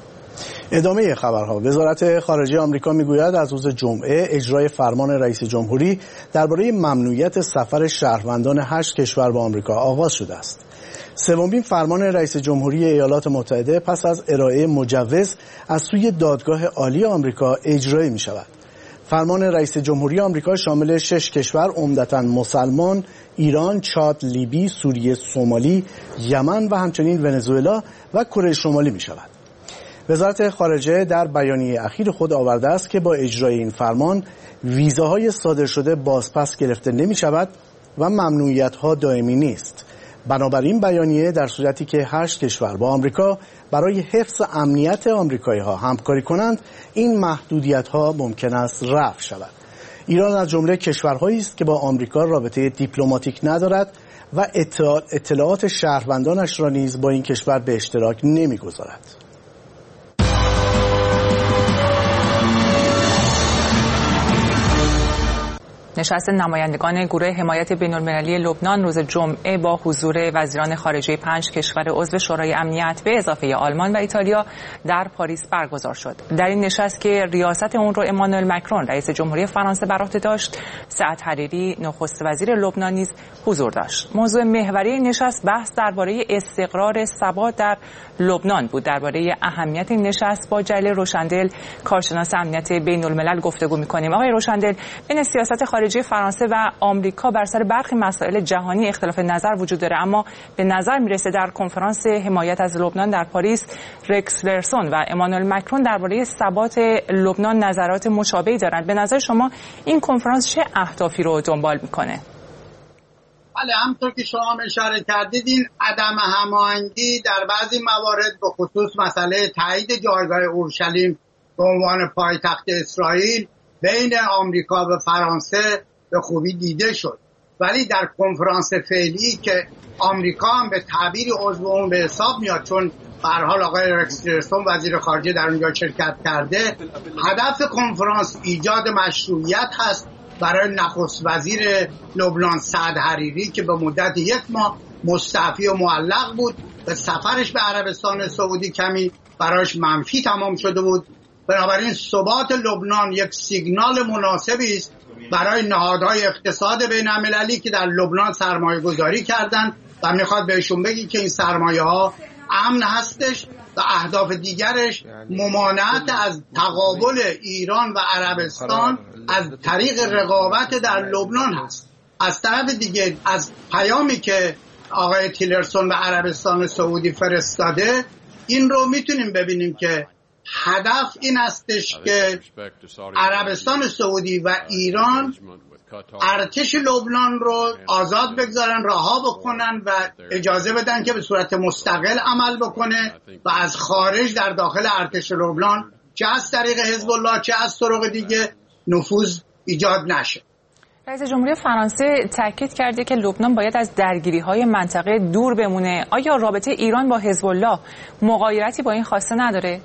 ادامه خبرها. وزارت خارجه آمریکا میگوید از روز جمعه اجرای فرمان رئیس جمهوری درباره ممنوعیت سفر شهروندان 8 کشور به آمریکا آغاز شده است. سومین فرمان رئیس جمهوری ایالات متحده پس از ارائه مجوز از سوی دادگاه عالی آمریکا اجرایی می شود. فرمان رئیس جمهوری آمریکا شامل 6 کشور عمدتاً مسلمان، ایران، چاد، لیبی، سوریه، سومالی، یمن و همچنین ونزوئلا و کره شمالی می شود. وزارت خارجه در بیانیه اخیر خود آورده است که با اجرای این فرمان ویزاهای صادر شده بازپس گرفته نمی شود و ممنوعیت‌ها دائمی نیست. بنابراین بیانیه در صورتی که 8 کشور با آمریکا برای حفظ امنیت آمریکایی‌ها همکاری کنند، این محدودیت‌ها ممکن است رفع شود. ایران از جمله کشورهایی است که با آمریکا رابطه دیپلماتیک ندارد و اطلاعات شهروندانش را نیز با این کشور به اشتراک نمی‌گذارد. نشست نمایندگان گروه حمایت بین‌المللی لبنان روز جمعه با حضور وزیران خارجه 5 کشور عضو شورای امنیت به اضافه آلمان و ایتالیا در پاریس برگزار شد. در این نشست که ریاست اون رو امانوئل مکرون رئیس جمهوری فرانسه بر عهده داشت، سعد حریری نخست وزیر لبنان نیز حضور داشت. موضوع محوری نشست بحث درباره استقرار ثبات در لبنان بود. درباره اهمیت این نشست با جلیل روشندل کارشناس امنیت بین‌الملل گفتگو می‌کنیم. آقای روشندل، بین سیاست خارجی فرانسه و آمریکا بر سر برخی مسائل جهانی اختلاف نظر وجود داره، اما به نظر میرسه در کنفرانس حمایت از لبنان در پاریس رکس تیلرسون و امانوئل مکرون درباره ثبات لبنان نظرات مشابهی دارند. به نظر شما این کنفرانس چه اهدافی رو دنبال میکنه؟ بله، همونطور که شما اشاره کردید این عدم هماهنگی در بعضی موارد به خصوص مسئله تایید جایگاه اورشلیم به عنوان پایتخت اسرائیل بین آمریکا و فرانسه به خوبی دیده شد. ولی در کنفرانس فعلی که آمریکا هم به تعبیر عضو اون به حساب میاد، چون به هر حال آقای رکس تیلرسون وزیر خارجه در اونجا شرکت کرده، هدف کنفرانس ایجاد مشروعیت هست برای نخست وزیر لبنان سعد حریری که به مدت 1 ماه مستعفی و معلق بود و سفرش به عربستان سعودی کمی برایش منفی تمام شده بود. بنابراین ثبات لبنان یک سیگنال مناسبی است برای نهادهای اقتصاد بین المللی که در لبنان سرمایه گذاری کردند و میخواد بهشون بگی که این سرمایه ها امن هستش و اهداف دیگرش ممانعت از تقابل ایران و عربستان از طریق رقابت در لبنان هست. از طرف دیگه از پیامی که آقای تیلرسون به عربستان سعودی فرستاده، این رو میتونیم ببینیم که هدف این استش که عربستان سعودی و ایران ارتش لبنان رو آزاد بگذارن، رها بکنن و اجازه بدن که به صورت مستقل عمل بکنه و از خارج در داخل ارتش لبنان چه از طریق حزب الله چه از طرق دیگه نفوذ ایجاد نشه. رئیس جمهوری فرانسه تاکید کرده که لبنان باید از درگیری‌های منطقه دور بمونه. آیا رابطه ایران با حزب الله مغایرتی با این خواسته نداره؟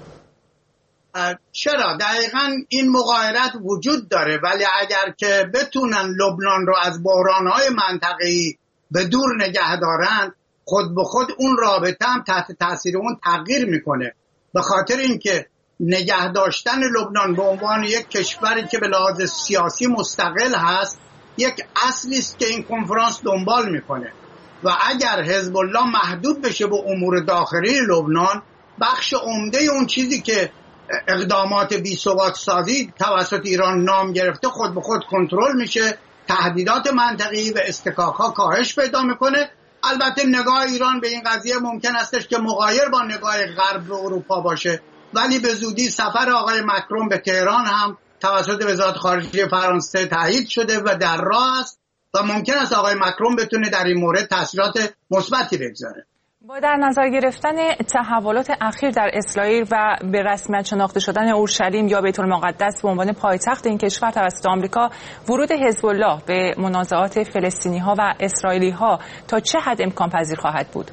چرا؟ دقیقاً این مغایرت وجود داره، ولی اگر که بتونن لبنان رو از بحران‌های منطقه‌ای به دور نگه دارن، خود به خود اون رابطه هم تحت تاثیر اون تغییر میکنه. به خاطر اینکه نگه داشتن لبنان به عنوان یک کشوری که به لحاظ سیاسی مستقل هست یک اصلی است که این کنفرانس دنبال میکنه و اگر حزب الله محدود بشه به امور داخلی لبنان، بخش عمده اون چیزی که اقدامات بی‌ثبات سازی توسط ایران نام گرفته خود به خود کنترل میشه، تهدیدات منطقه‌ای و استکاک‌ها کاهش پیدا میکنه. البته نگاه ایران به این قضیه ممکن استش که مغایر با نگاه غرب و اروپا باشه، ولی به زودی سفر آقای مکرون به تهران هم توسط وزارت خارجه فرانسه تایید شده و در راه است و ممکن است آقای مکرون بتونه در این مورد تاثیرات مثبتی بگذاره. با در نظر گرفتن تحولات اخیر در اسرائیل و به رسمیت شناخته شدن اورشلیم یا بیت المقدس به عنوان پایتخت این کشور توسط آمریکا، ورود حزب الله به منازعات فلسطینی‌ها و اسرائیلی‌ها تا چه حد امکان پذیر خواهد بود؟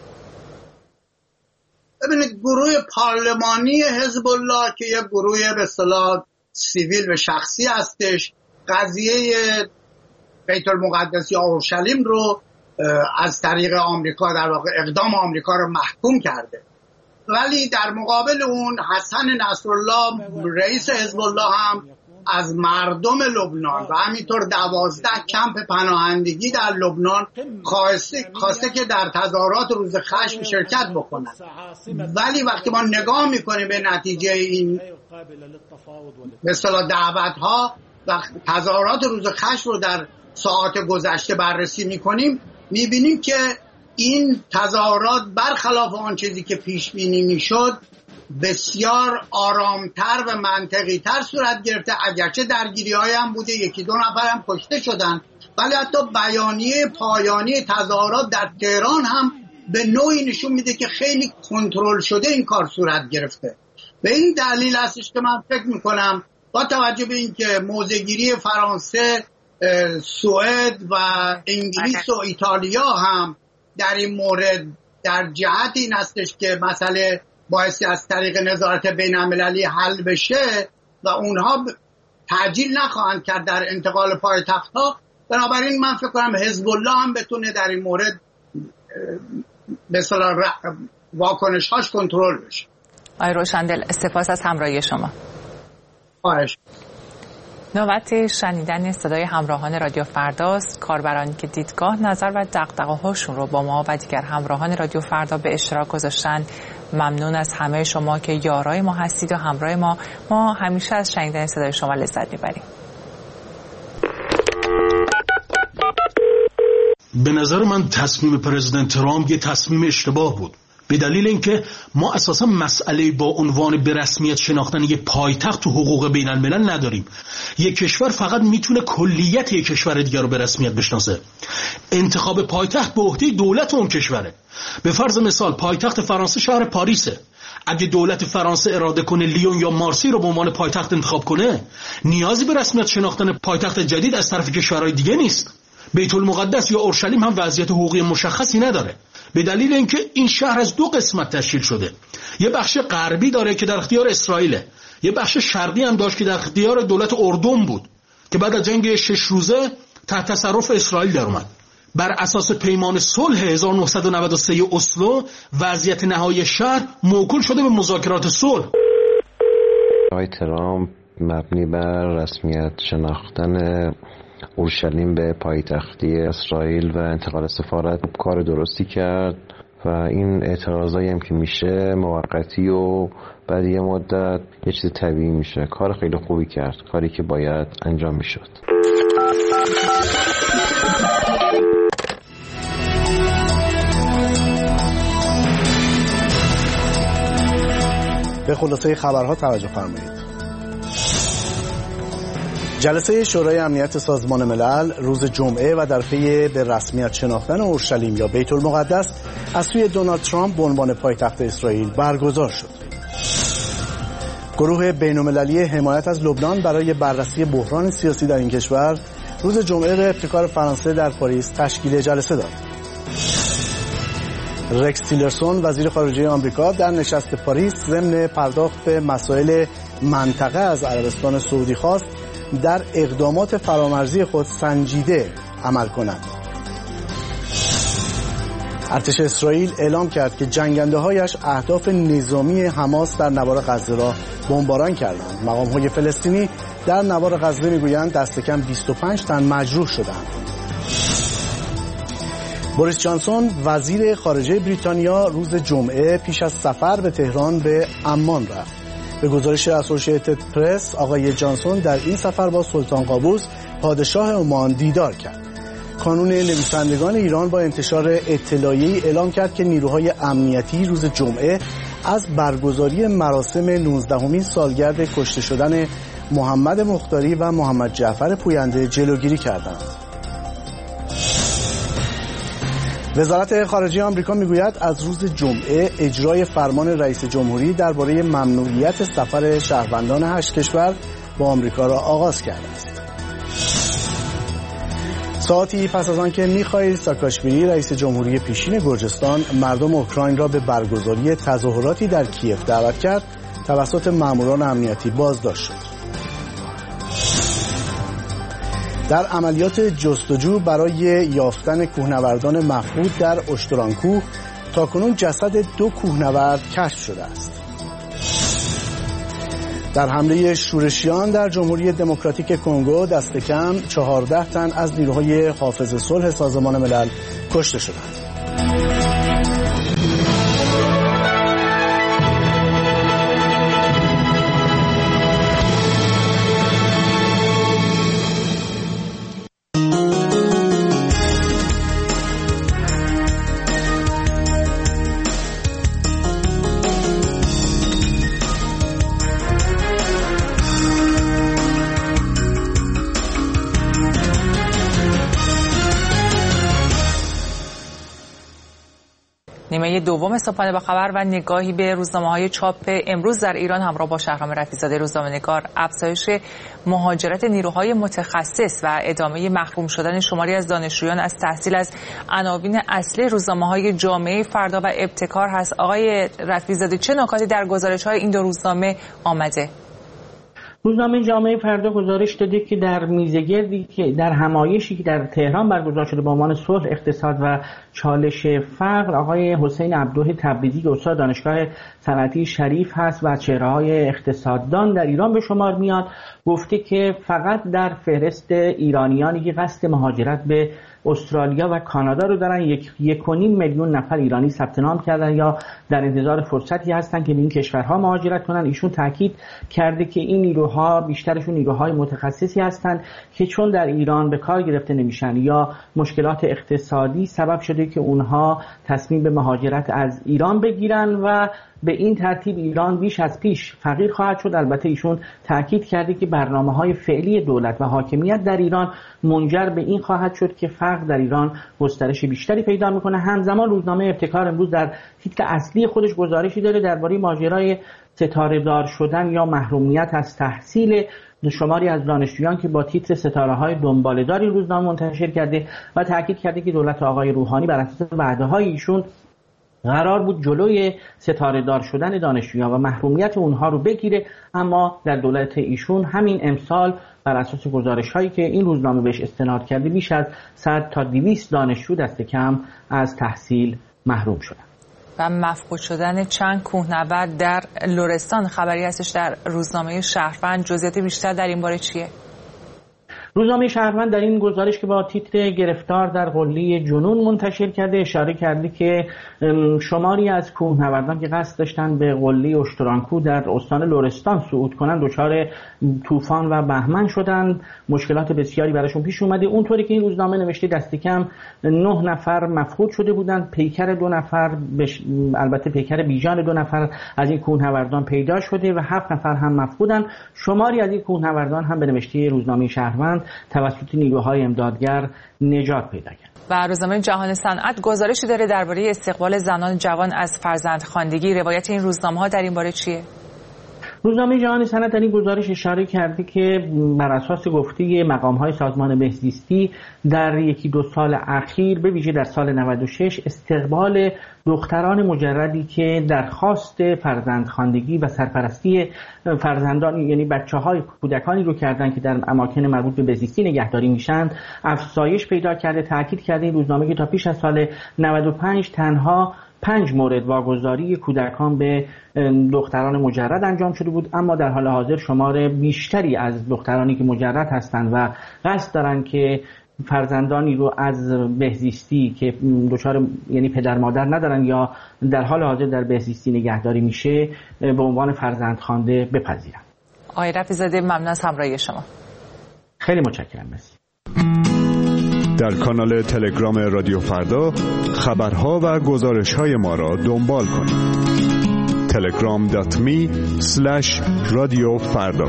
ببینید، گروه پارلمانی حزب الله که یک گروه به اصطلاح سیویل و شخصی هستش، قضیه بیت المقدس یا اورشلیم رو از طریق آمریکا، در واقع اقدام آمریکا رو محکوم کرده. ولی در مقابل اون حسن نصرالله رئیس حزب الله هم از مردم لبنان و همینطور 12 کمپ پناهندگی در لبنان خواسته که در تظاهرات روز خشم شرکت بکنن. ولی وقتی ما نگاه میکنیم به نتیجه این به اصطلاح دعوت‌ها و تظاهرات روز خشم رو در ساعات گذشته بررسی میکنیم، میبینیم که این تظاهرات برخلاف آن چیزی که پیش بینی میشد بسیار آرامتر و منطقی تر صورت گرفته. اگرچه درگیری های هم بوده، 1-2 نفر هم کشته شدن، ولی حتی بیانیه پایانی تظاهرات در تهران هم به نوعی نشون میده که خیلی کنترل شده این کار صورت گرفته. به این دلیل هستش که من فکر میکنم با توجه به اینکه موضع‌گیری فرانسه، سوئد و انگلیس و ایتالیا هم در این مورد در جهت این هستش که مسئله بایستی از طریق نظارت بین المللی حل بشه و اونها تعجیل نخواهند کرد در انتقال پایتخت‌ها، بنابراین من فکر کنم حزب الله هم بتونه در این مورد به اصطلاح واکنش‌هاش کنترل بشه. آقای روشندل، سپاس از همراهی شما. خواهش. نوبت شنیدن صدای همراهان رادیو فرداست. کاربرانی که دیدگاه، نظر و دغدغه‌هاشون رو با ما و دیگر همراهان رادیو فردا به اشتراک گذاشتن. ممنون از همه شما که یارای ما هستید و همراه ما همیشه از شنیدن صدای شما لذت میبریم. به نظر من تصمیم پرزیدنت ترامپ یه تصمیم اشتباه بود، به دلیل اینکه ما اساسا مسئله با عنوان به رسمیت شناختن یک پایتخت تو حقوق بین الملل نداریم. یک کشور فقط میتونه کلیت یک کشور دیگر رو به رسمیت بشناسه. انتخاب پایتخت به عهده دولت اون کشوره. به فرض مثال پایتخت فرانسه شهر پاریسه. اگه دولت فرانسه اراده کنه لیون یا مارسی رو به عنوان پایتخت انتخاب کنه، نیازی به رسمیت شناختن پایتخت جدید از طرف کشورهای دیگه نیست. بیت المقدس یا اورشلیم هم وضعیت حقوقی مشخصی نداره، به دلیل اینکه این شهر از 2 قسمت تشکیل شده. یه بخش غربی داره که در اختیار اسرائیله، یه بخش شرقی هم داشت که در اختیار دولت اردن بود که بعد از جنگ 6 روزه تحت تصرف اسرائیل در اومد. بر اساس پیمان صلح 1993 اسلو وضعیت نهایی شهر موکول شده به مذاکرات صلح. آقای ترامپ مبنی بر رسمیت شناختن اورشلیم به پایتختی اسرائیل و انتقال سفارت کار درستی کرد و این اعتراضایی هم که میشه موقتی و بعد یه مدت یه چیز طبیعی میشه. کار خیلی خوبی کرد، کاری که باید انجام میشد. به خلاصه خبرها توجه فرمایید. جلسه شورای امنیت سازمان ملل روز جمعه و در پی به رسمیت شناختن اورشلیم یا بیت المقدس از سوی دونالد ترامپ به عنوان پایتخت اسرائیل برگزار شد. گروه بین‌المللی حمایت از لبنان برای بررسی بحران سیاسی در این کشور روز جمعه به ابتکار فرانسه در پاریس تشکیل جلسه داد. رکس تیلرسون وزیر خارجه آمریکا در نشست پاریس ضمن پرداخت به مسائل منطقه از عربستان سعودی خواست در اقدامات فرامرزی خود سنجیده عمل کنند. ارتش اسرائیل اعلام کرد که جنگنده‌هایش اهداف نظامی حماس در نوار غزه را بمباران کردند. مقام‌های فلسطینی در نوار غزه می‌گویند دست کم 25 تن مجروح شدند. بوریس جانسون وزیر خارجه بریتانیا روز جمعه پیش از سفر به تهران به عمان رفت. به گزارش اسوسییتد پرس آقای جانسون در این سفر با سلطان قابوس پادشاه عمان دیدار کرد. کانون نویسندگان ایران با انتشار اطلاعیه‌ای اعلام کرد که نیروهای امنیتی روز جمعه از برگزاری مراسم 19مین سالگرد کشته شدن محمد مختاری و محمد جعفر پوینده جلوگیری کردند. وزارت خارجه آمریکا میگوید از روز جمعه اجرای فرمان رئیس جمهوری درباره ممنوعیت سفر شهروندان 8 کشور با آمریکا را آغاز کرده است. ساعتی پس از آنکه میخائیل ساکاشویلی رئیس جمهوری پیشین گرجستان مردم اوکراین را به برگزاری تظاهراتی در کیف دعوت کرد، توسط ماموران امنیتی بازداشت شد. در عملیات جستجو برای یافتن کوهنوردان مفقود در اشترانکوه تاکنون جسد 2 کوهنورد کشف شده است. در حمله شورشیان در جمهوری دموکراتیک کنگو دست کم 14 تن از نیروهای حافظ صلح سازمان ملل کشته شدند. نیمه دوم صبحانه با خبر و نگاهی به روزنامه‌های چاپ امروز در ایران همراه با شهرام رفیع‌زاده. روزنامه‌نگار: افزایش مهاجرت نیروهای متخصص و ادامه محروم شدن شماری از دانشجویان از تحصیل از عناوین اصلی روزنامه‌های جامعه فردا و ابتکار هست. آقای رفیع‌زاده، چه نکاتی در گزارش‌های این 2 روزنامه آمده؟ روزنامه جامعه فردا گزارش داده که در میزگردی که در همایشی که در تهران برگزار شده با عنوان صلح، اقتصاد و چالش فقر، آقای حسین عبدوه تبریزی که استاد دانشگاه صنعتی شریف هست و چهره‌های اقتصاددان در ایران به شمار میاد، گفته که فقط در فهرست ایرانیانی که قصد مهاجرت به استرالیا و کانادا رو دارن 1.5 میلیون نفر ایرانی ثبت نام کردن یا در انتظار فرصتی هستن که به این کشورها مهاجرت کنن. ایشون تاکید کرده که این نیروها بیشترشون نیروهای متخصصی هستن که چون در ایران به کار گرفته نمیشن یا مشکلات اقتصادی سبب شده که اونها تصمیم به مهاجرت از ایران بگیرن و به این ترتیب ایران بیش از پیش فقیر خواهد شد. البته ایشون تاکید کرده که برنامه‌های فعلی دولت و حاکمیت در ایران منجر به این خواهد شد که فقر در ایران گسترش بیشتری پیدا میکنه. همزمان روزنامه ابتکار امروز در تیتر اصلی خودش گزارشی داره درباره ماجرای ستاره‌دار شدن یا محرومیت از تحصیل شماری از دانشجویان که با تیتر ستاره‌های دنباله‌داری روزنامه منتشر کرده و تاکید کرده که دولت آقای روحانی بر اساس وعده‌های ایشون قرار بود جلوی ستاره‌دار شدن دانشجویان و محرومیت اونها رو بگیره، اما در دولت ایشون همین امسال بر اساس گزارش‌هایی که این روزنامه بهش استناد کرده بیش از 100 تا 200 دانشجو دست کم از تحصیل محروم شدن. و مفقود شدن چند کوهنورد در لرستان خبری هستش در روزنامه شهروند. جزئیات بیشتر در این باره چیه؟ روزنامه شهروند در این گزارش که با تیتر گرفتار در قله جنون منتشر کرده اشاره کرده که شماری از کوهنوردان که قصد داشتن به قله اشترانکو در استان لرستان صعود کنند دچار طوفان و بهمن شدند. مشکلات بسیاری براشون پیش اومده. اونطوری که این روزنامه نوشته دست کم 9 نفر مفقود شده بودند. پیکر 2 نفر البته پیکر بیجان 2 نفر از این کوهنوردان پیدا شده و 7 نفر هم مفقودند. شماری از این کوهنوردان هم به نوشته روزنامه شهروند توسط نیروهای امدادگر نجات پیدا کرد. و روزنامه جهان صنعت گزارشی داره درباره استقبال زنان جوان از فرزندخواندگی. روایت این روزنامه‌ها در این باره چیه؟ روزنامه جهان صنعت در این گزارش اشاره کرده که بر اساس گفته مقام‌های سازمان بهزیستی در 1-2 سال اخیر به ویژه در سال 96 استقبال دختران مجردی که درخواست فرزندخواندگی و سرپرستی فرزندان یعنی بچه‌های کودکانی رو کردن که در اماکن مربوط به بهزیستی نگهداری میشن افزایش پیدا کرده. تاکید کرده این روزنامه که تا پیش از سال 95 تنها 5 مورد واگذاری کودکان به دختران مجرد انجام شده بود، اما در حال حاضر شمار بیشتری از دخترانی که مجرد هستند و قصد دارن که فرزندانی رو از بهزیستی که دچار یعنی پدر مادر ندارن یا در حال حاضر در بهزیستی نگهداری میشه به عنوان فرزندخوانده بپذیرن. آقای رفیع‌زاده ممنون از همراهی شما. خیلی متشکرم. مرسی. در کانال تلگرام رادیو فردا خبرها و گزارش‌های ما را دنبال کنید. telegram.me/رادیو فردا.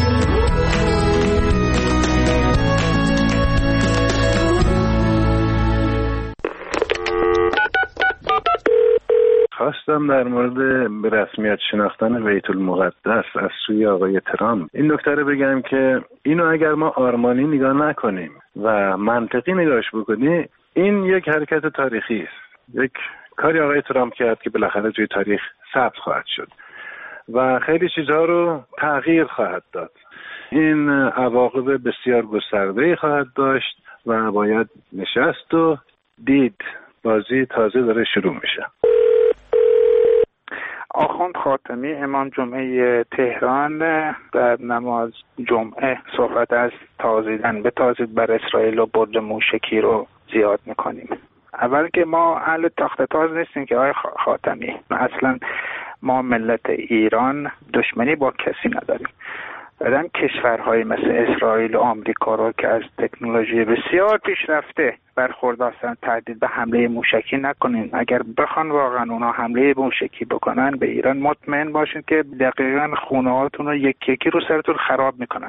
خواستم در مورد به رسمیت شناختن بیت المقدس از سوی آقای ترامپ این نکته رو بگم که اینو اگر ما آرمانی نگاه نکنیم و منطقی نگاهش بکنیم این یک حرکت تاریخی است، یک کاری آقای ترامپ کرد که بالاخره توی تاریخ ثبت خواهد شد و خیلی چیزها رو تغییر خواهد داد. این عواقب بسیار گسترده‌ای خواهد داشت و باید نشست و دید. بازی تازه داره شروع میشه. آخوند خاتمی امام جمعه تهران در نماز جمعه صحبت از تازیدن به تازید بر اسرائیل و برج موشکی رو زیاد میکنیم. اول که ما اهل تخت تاز نیستیم که آقای خاتمی، اصلا ما ملت ایران دشمنی با کسی نداریم. بعدن کشورهای مثل اسرائیل و آمریکا رو که از تکنولوژی بسیار پیشرفته برخوردارن تهدید به حمله موشکی نکنین. اگر بخوان واقعا اونا حمله موشکی بکنن به ایران مطمئن باشین که دقیقاً خونه هاتون رو یکی یکی رو سرتون خراب میکنن.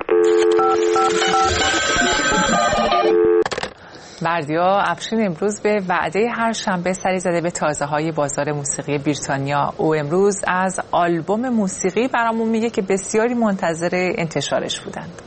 بردیا افشین امروز به وعده هر شنبه سری زده به تازه‌های بازار موسیقی بریتانیا. او امروز از آلبوم موسیقی برامون میگه که بسیاری منتظر انتشارش بودند.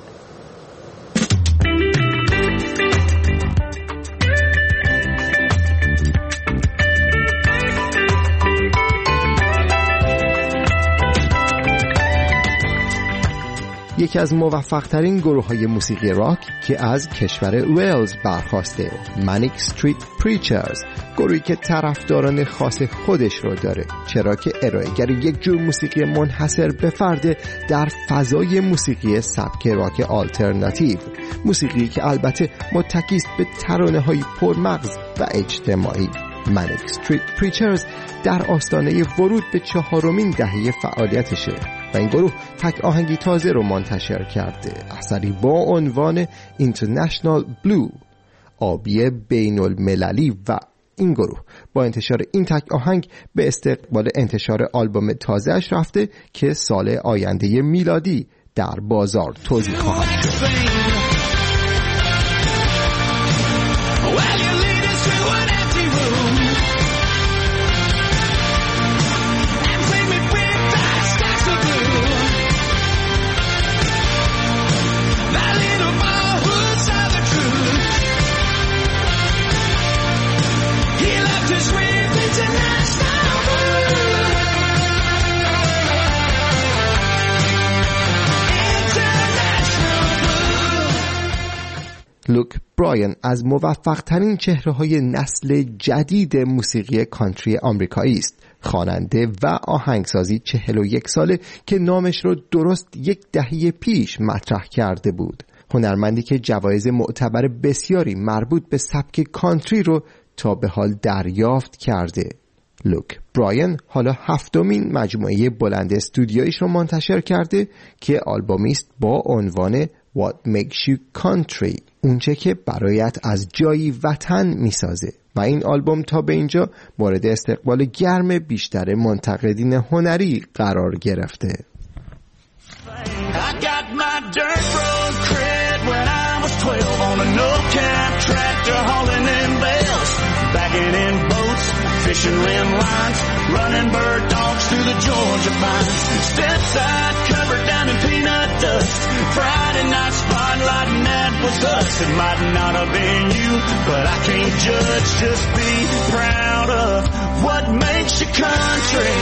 یکی از موفق‌ترین گروه‌های موسیقی راک که از کشور ویلز برخاسته، مانیک استریت پریچرز، گروهی که طرفداران خاص خودش رو داره، چرا که ارائه‌گر یک جور موسیقی منحصر به فرد در فضای موسیقی سبک راک آلترناتیو، موسیقی که البته متکی است به ترانه‌های پرمغز و اجتماعی. مانیک استریت پریچرز در آستانه ورود به 4مین دهه فعالیتشه و این گروه تک آهنگی تازه رو منتشر کرده، اثری با عنوان International Blue، آبی بین المللی، و این گروه با انتشار این تک آهنگ به استقبال انتشار آلبوم تازه‌اش رفته که سال آینده میلادی در بازار توزیع خواهد شد. لوک برایان از موفق‌ترین چهره‌های نسل جدید موسیقی کانتری آمریکایی است. خواننده و آهنگسازی 41 ساله که نامش رو درست یک دهه پیش مطرح کرده بود. هنرمندی که جوایز معتبر بسیاری مربوط به سبک کانتری رو تا به حال دریافت کرده. لوک برایان حالا 7مین مجموعه بلند استودیویش رو منتشر کرده که آلبومی است با عنوان What Makes You Country، اونچه که برایت از جایی وطن میسازه، و این آلبوم تا به اینجا مورد استقبال گرم بیشتر منتقدین هنری قرار گرفته. I got my dirt road cred when I was 12 on a no-cab tractor hauling in bales, backing in boats, fishing rim lines, running bird dogs through the Georgia pines, steps I'd covered down in peanut dust, Friday night spotlighting that was us. It might not have been you, but I can't judge, just be proud of what makes you country.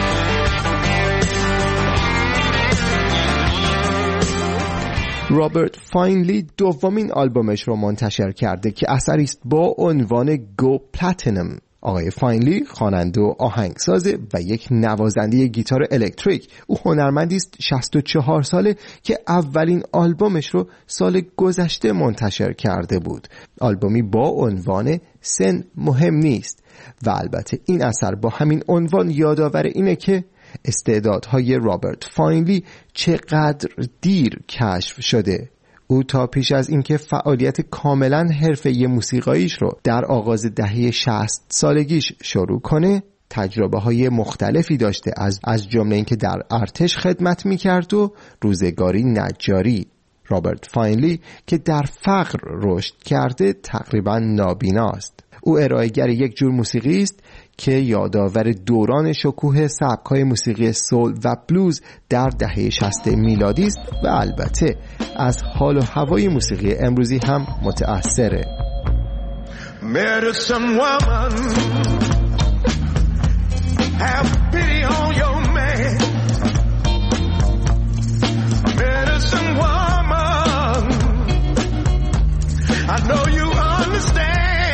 رابرت فاینلی دومین آلبومش رو منتشر کرده که اثری است با عنوان گو پلاتینم. آقای فاینلی خواننده و آهنگساز و یک نوازنده گیتار الکتریک. او هنرمندی است 64 ساله که اولین آلبومش رو سال گذشته منتشر کرده بود. آلبومی با عنوان سن مهم نیست و البته این اثر با همین عنوان یادآور اینه که استعدادهای رابرت فاینلی چقدر دیر کشف شده. او تا پیش از اینکه فعالیت کاملا حرفه‌ای موسیقاییش رو در آغاز دهه 60 سالگیش شروع کنه تجربه‌های مختلفی داشته، از جمله اینکه در ارتش خدمت می‌کرد و روزگاری نجاری. رابرت فاینلی که در فقر رشد کرده تقریبا نابیناست. او ارائه‌گر یک جور موسیقی است که یادآور دوران شکوه سبک‌های موسیقی سول و بلوز در دهه 60 میلادی است و البته از حال و هوای موسیقی امروزی هم متأثره. Medicine woman, have pity on your man. Medicine woman, I know you understand.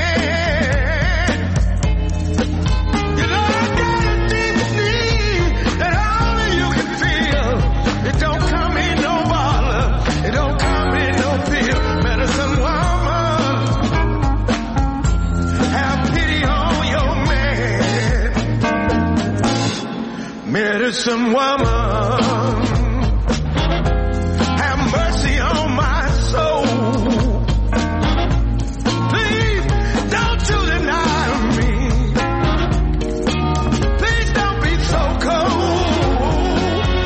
Medicine woman, have mercy on my soul. Please don't you deny me. Please don't be so cold.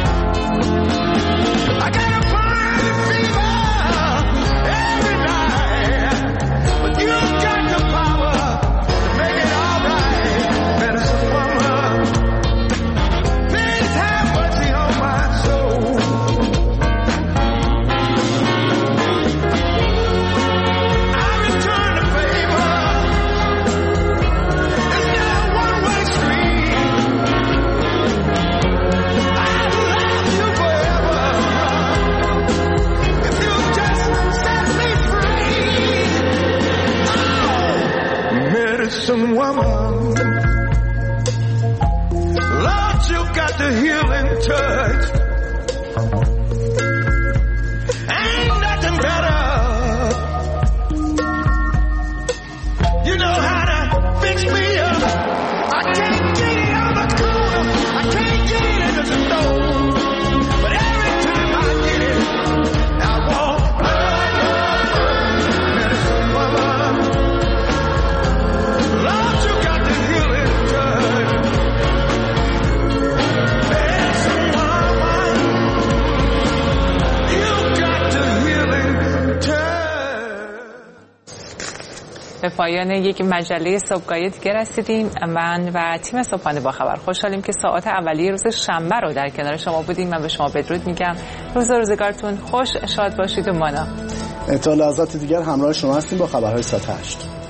I got a fine fever every night, but you got the power to make it all right. Medicine woman, medicine woman, Lord, you got the healing touch. Ain't nothing better. You know how to fix me up. I can't get it on the corner, I can't get it in the store, but every time I get it, I want medicine woman. Lord, you به پایان یک مجله صبحگاهی دیگه رسیدیم. من و تیم صبحانه با خبر خوشحالیم که ساعات اولیه روز شنبه رو در کنار شما بودیم. من به شما بدرود میگم. روزگارتون خوش، شاد باشید و مانا. تا لحظات دیگر همراه شما هستیم با خبرهای ساعت 8.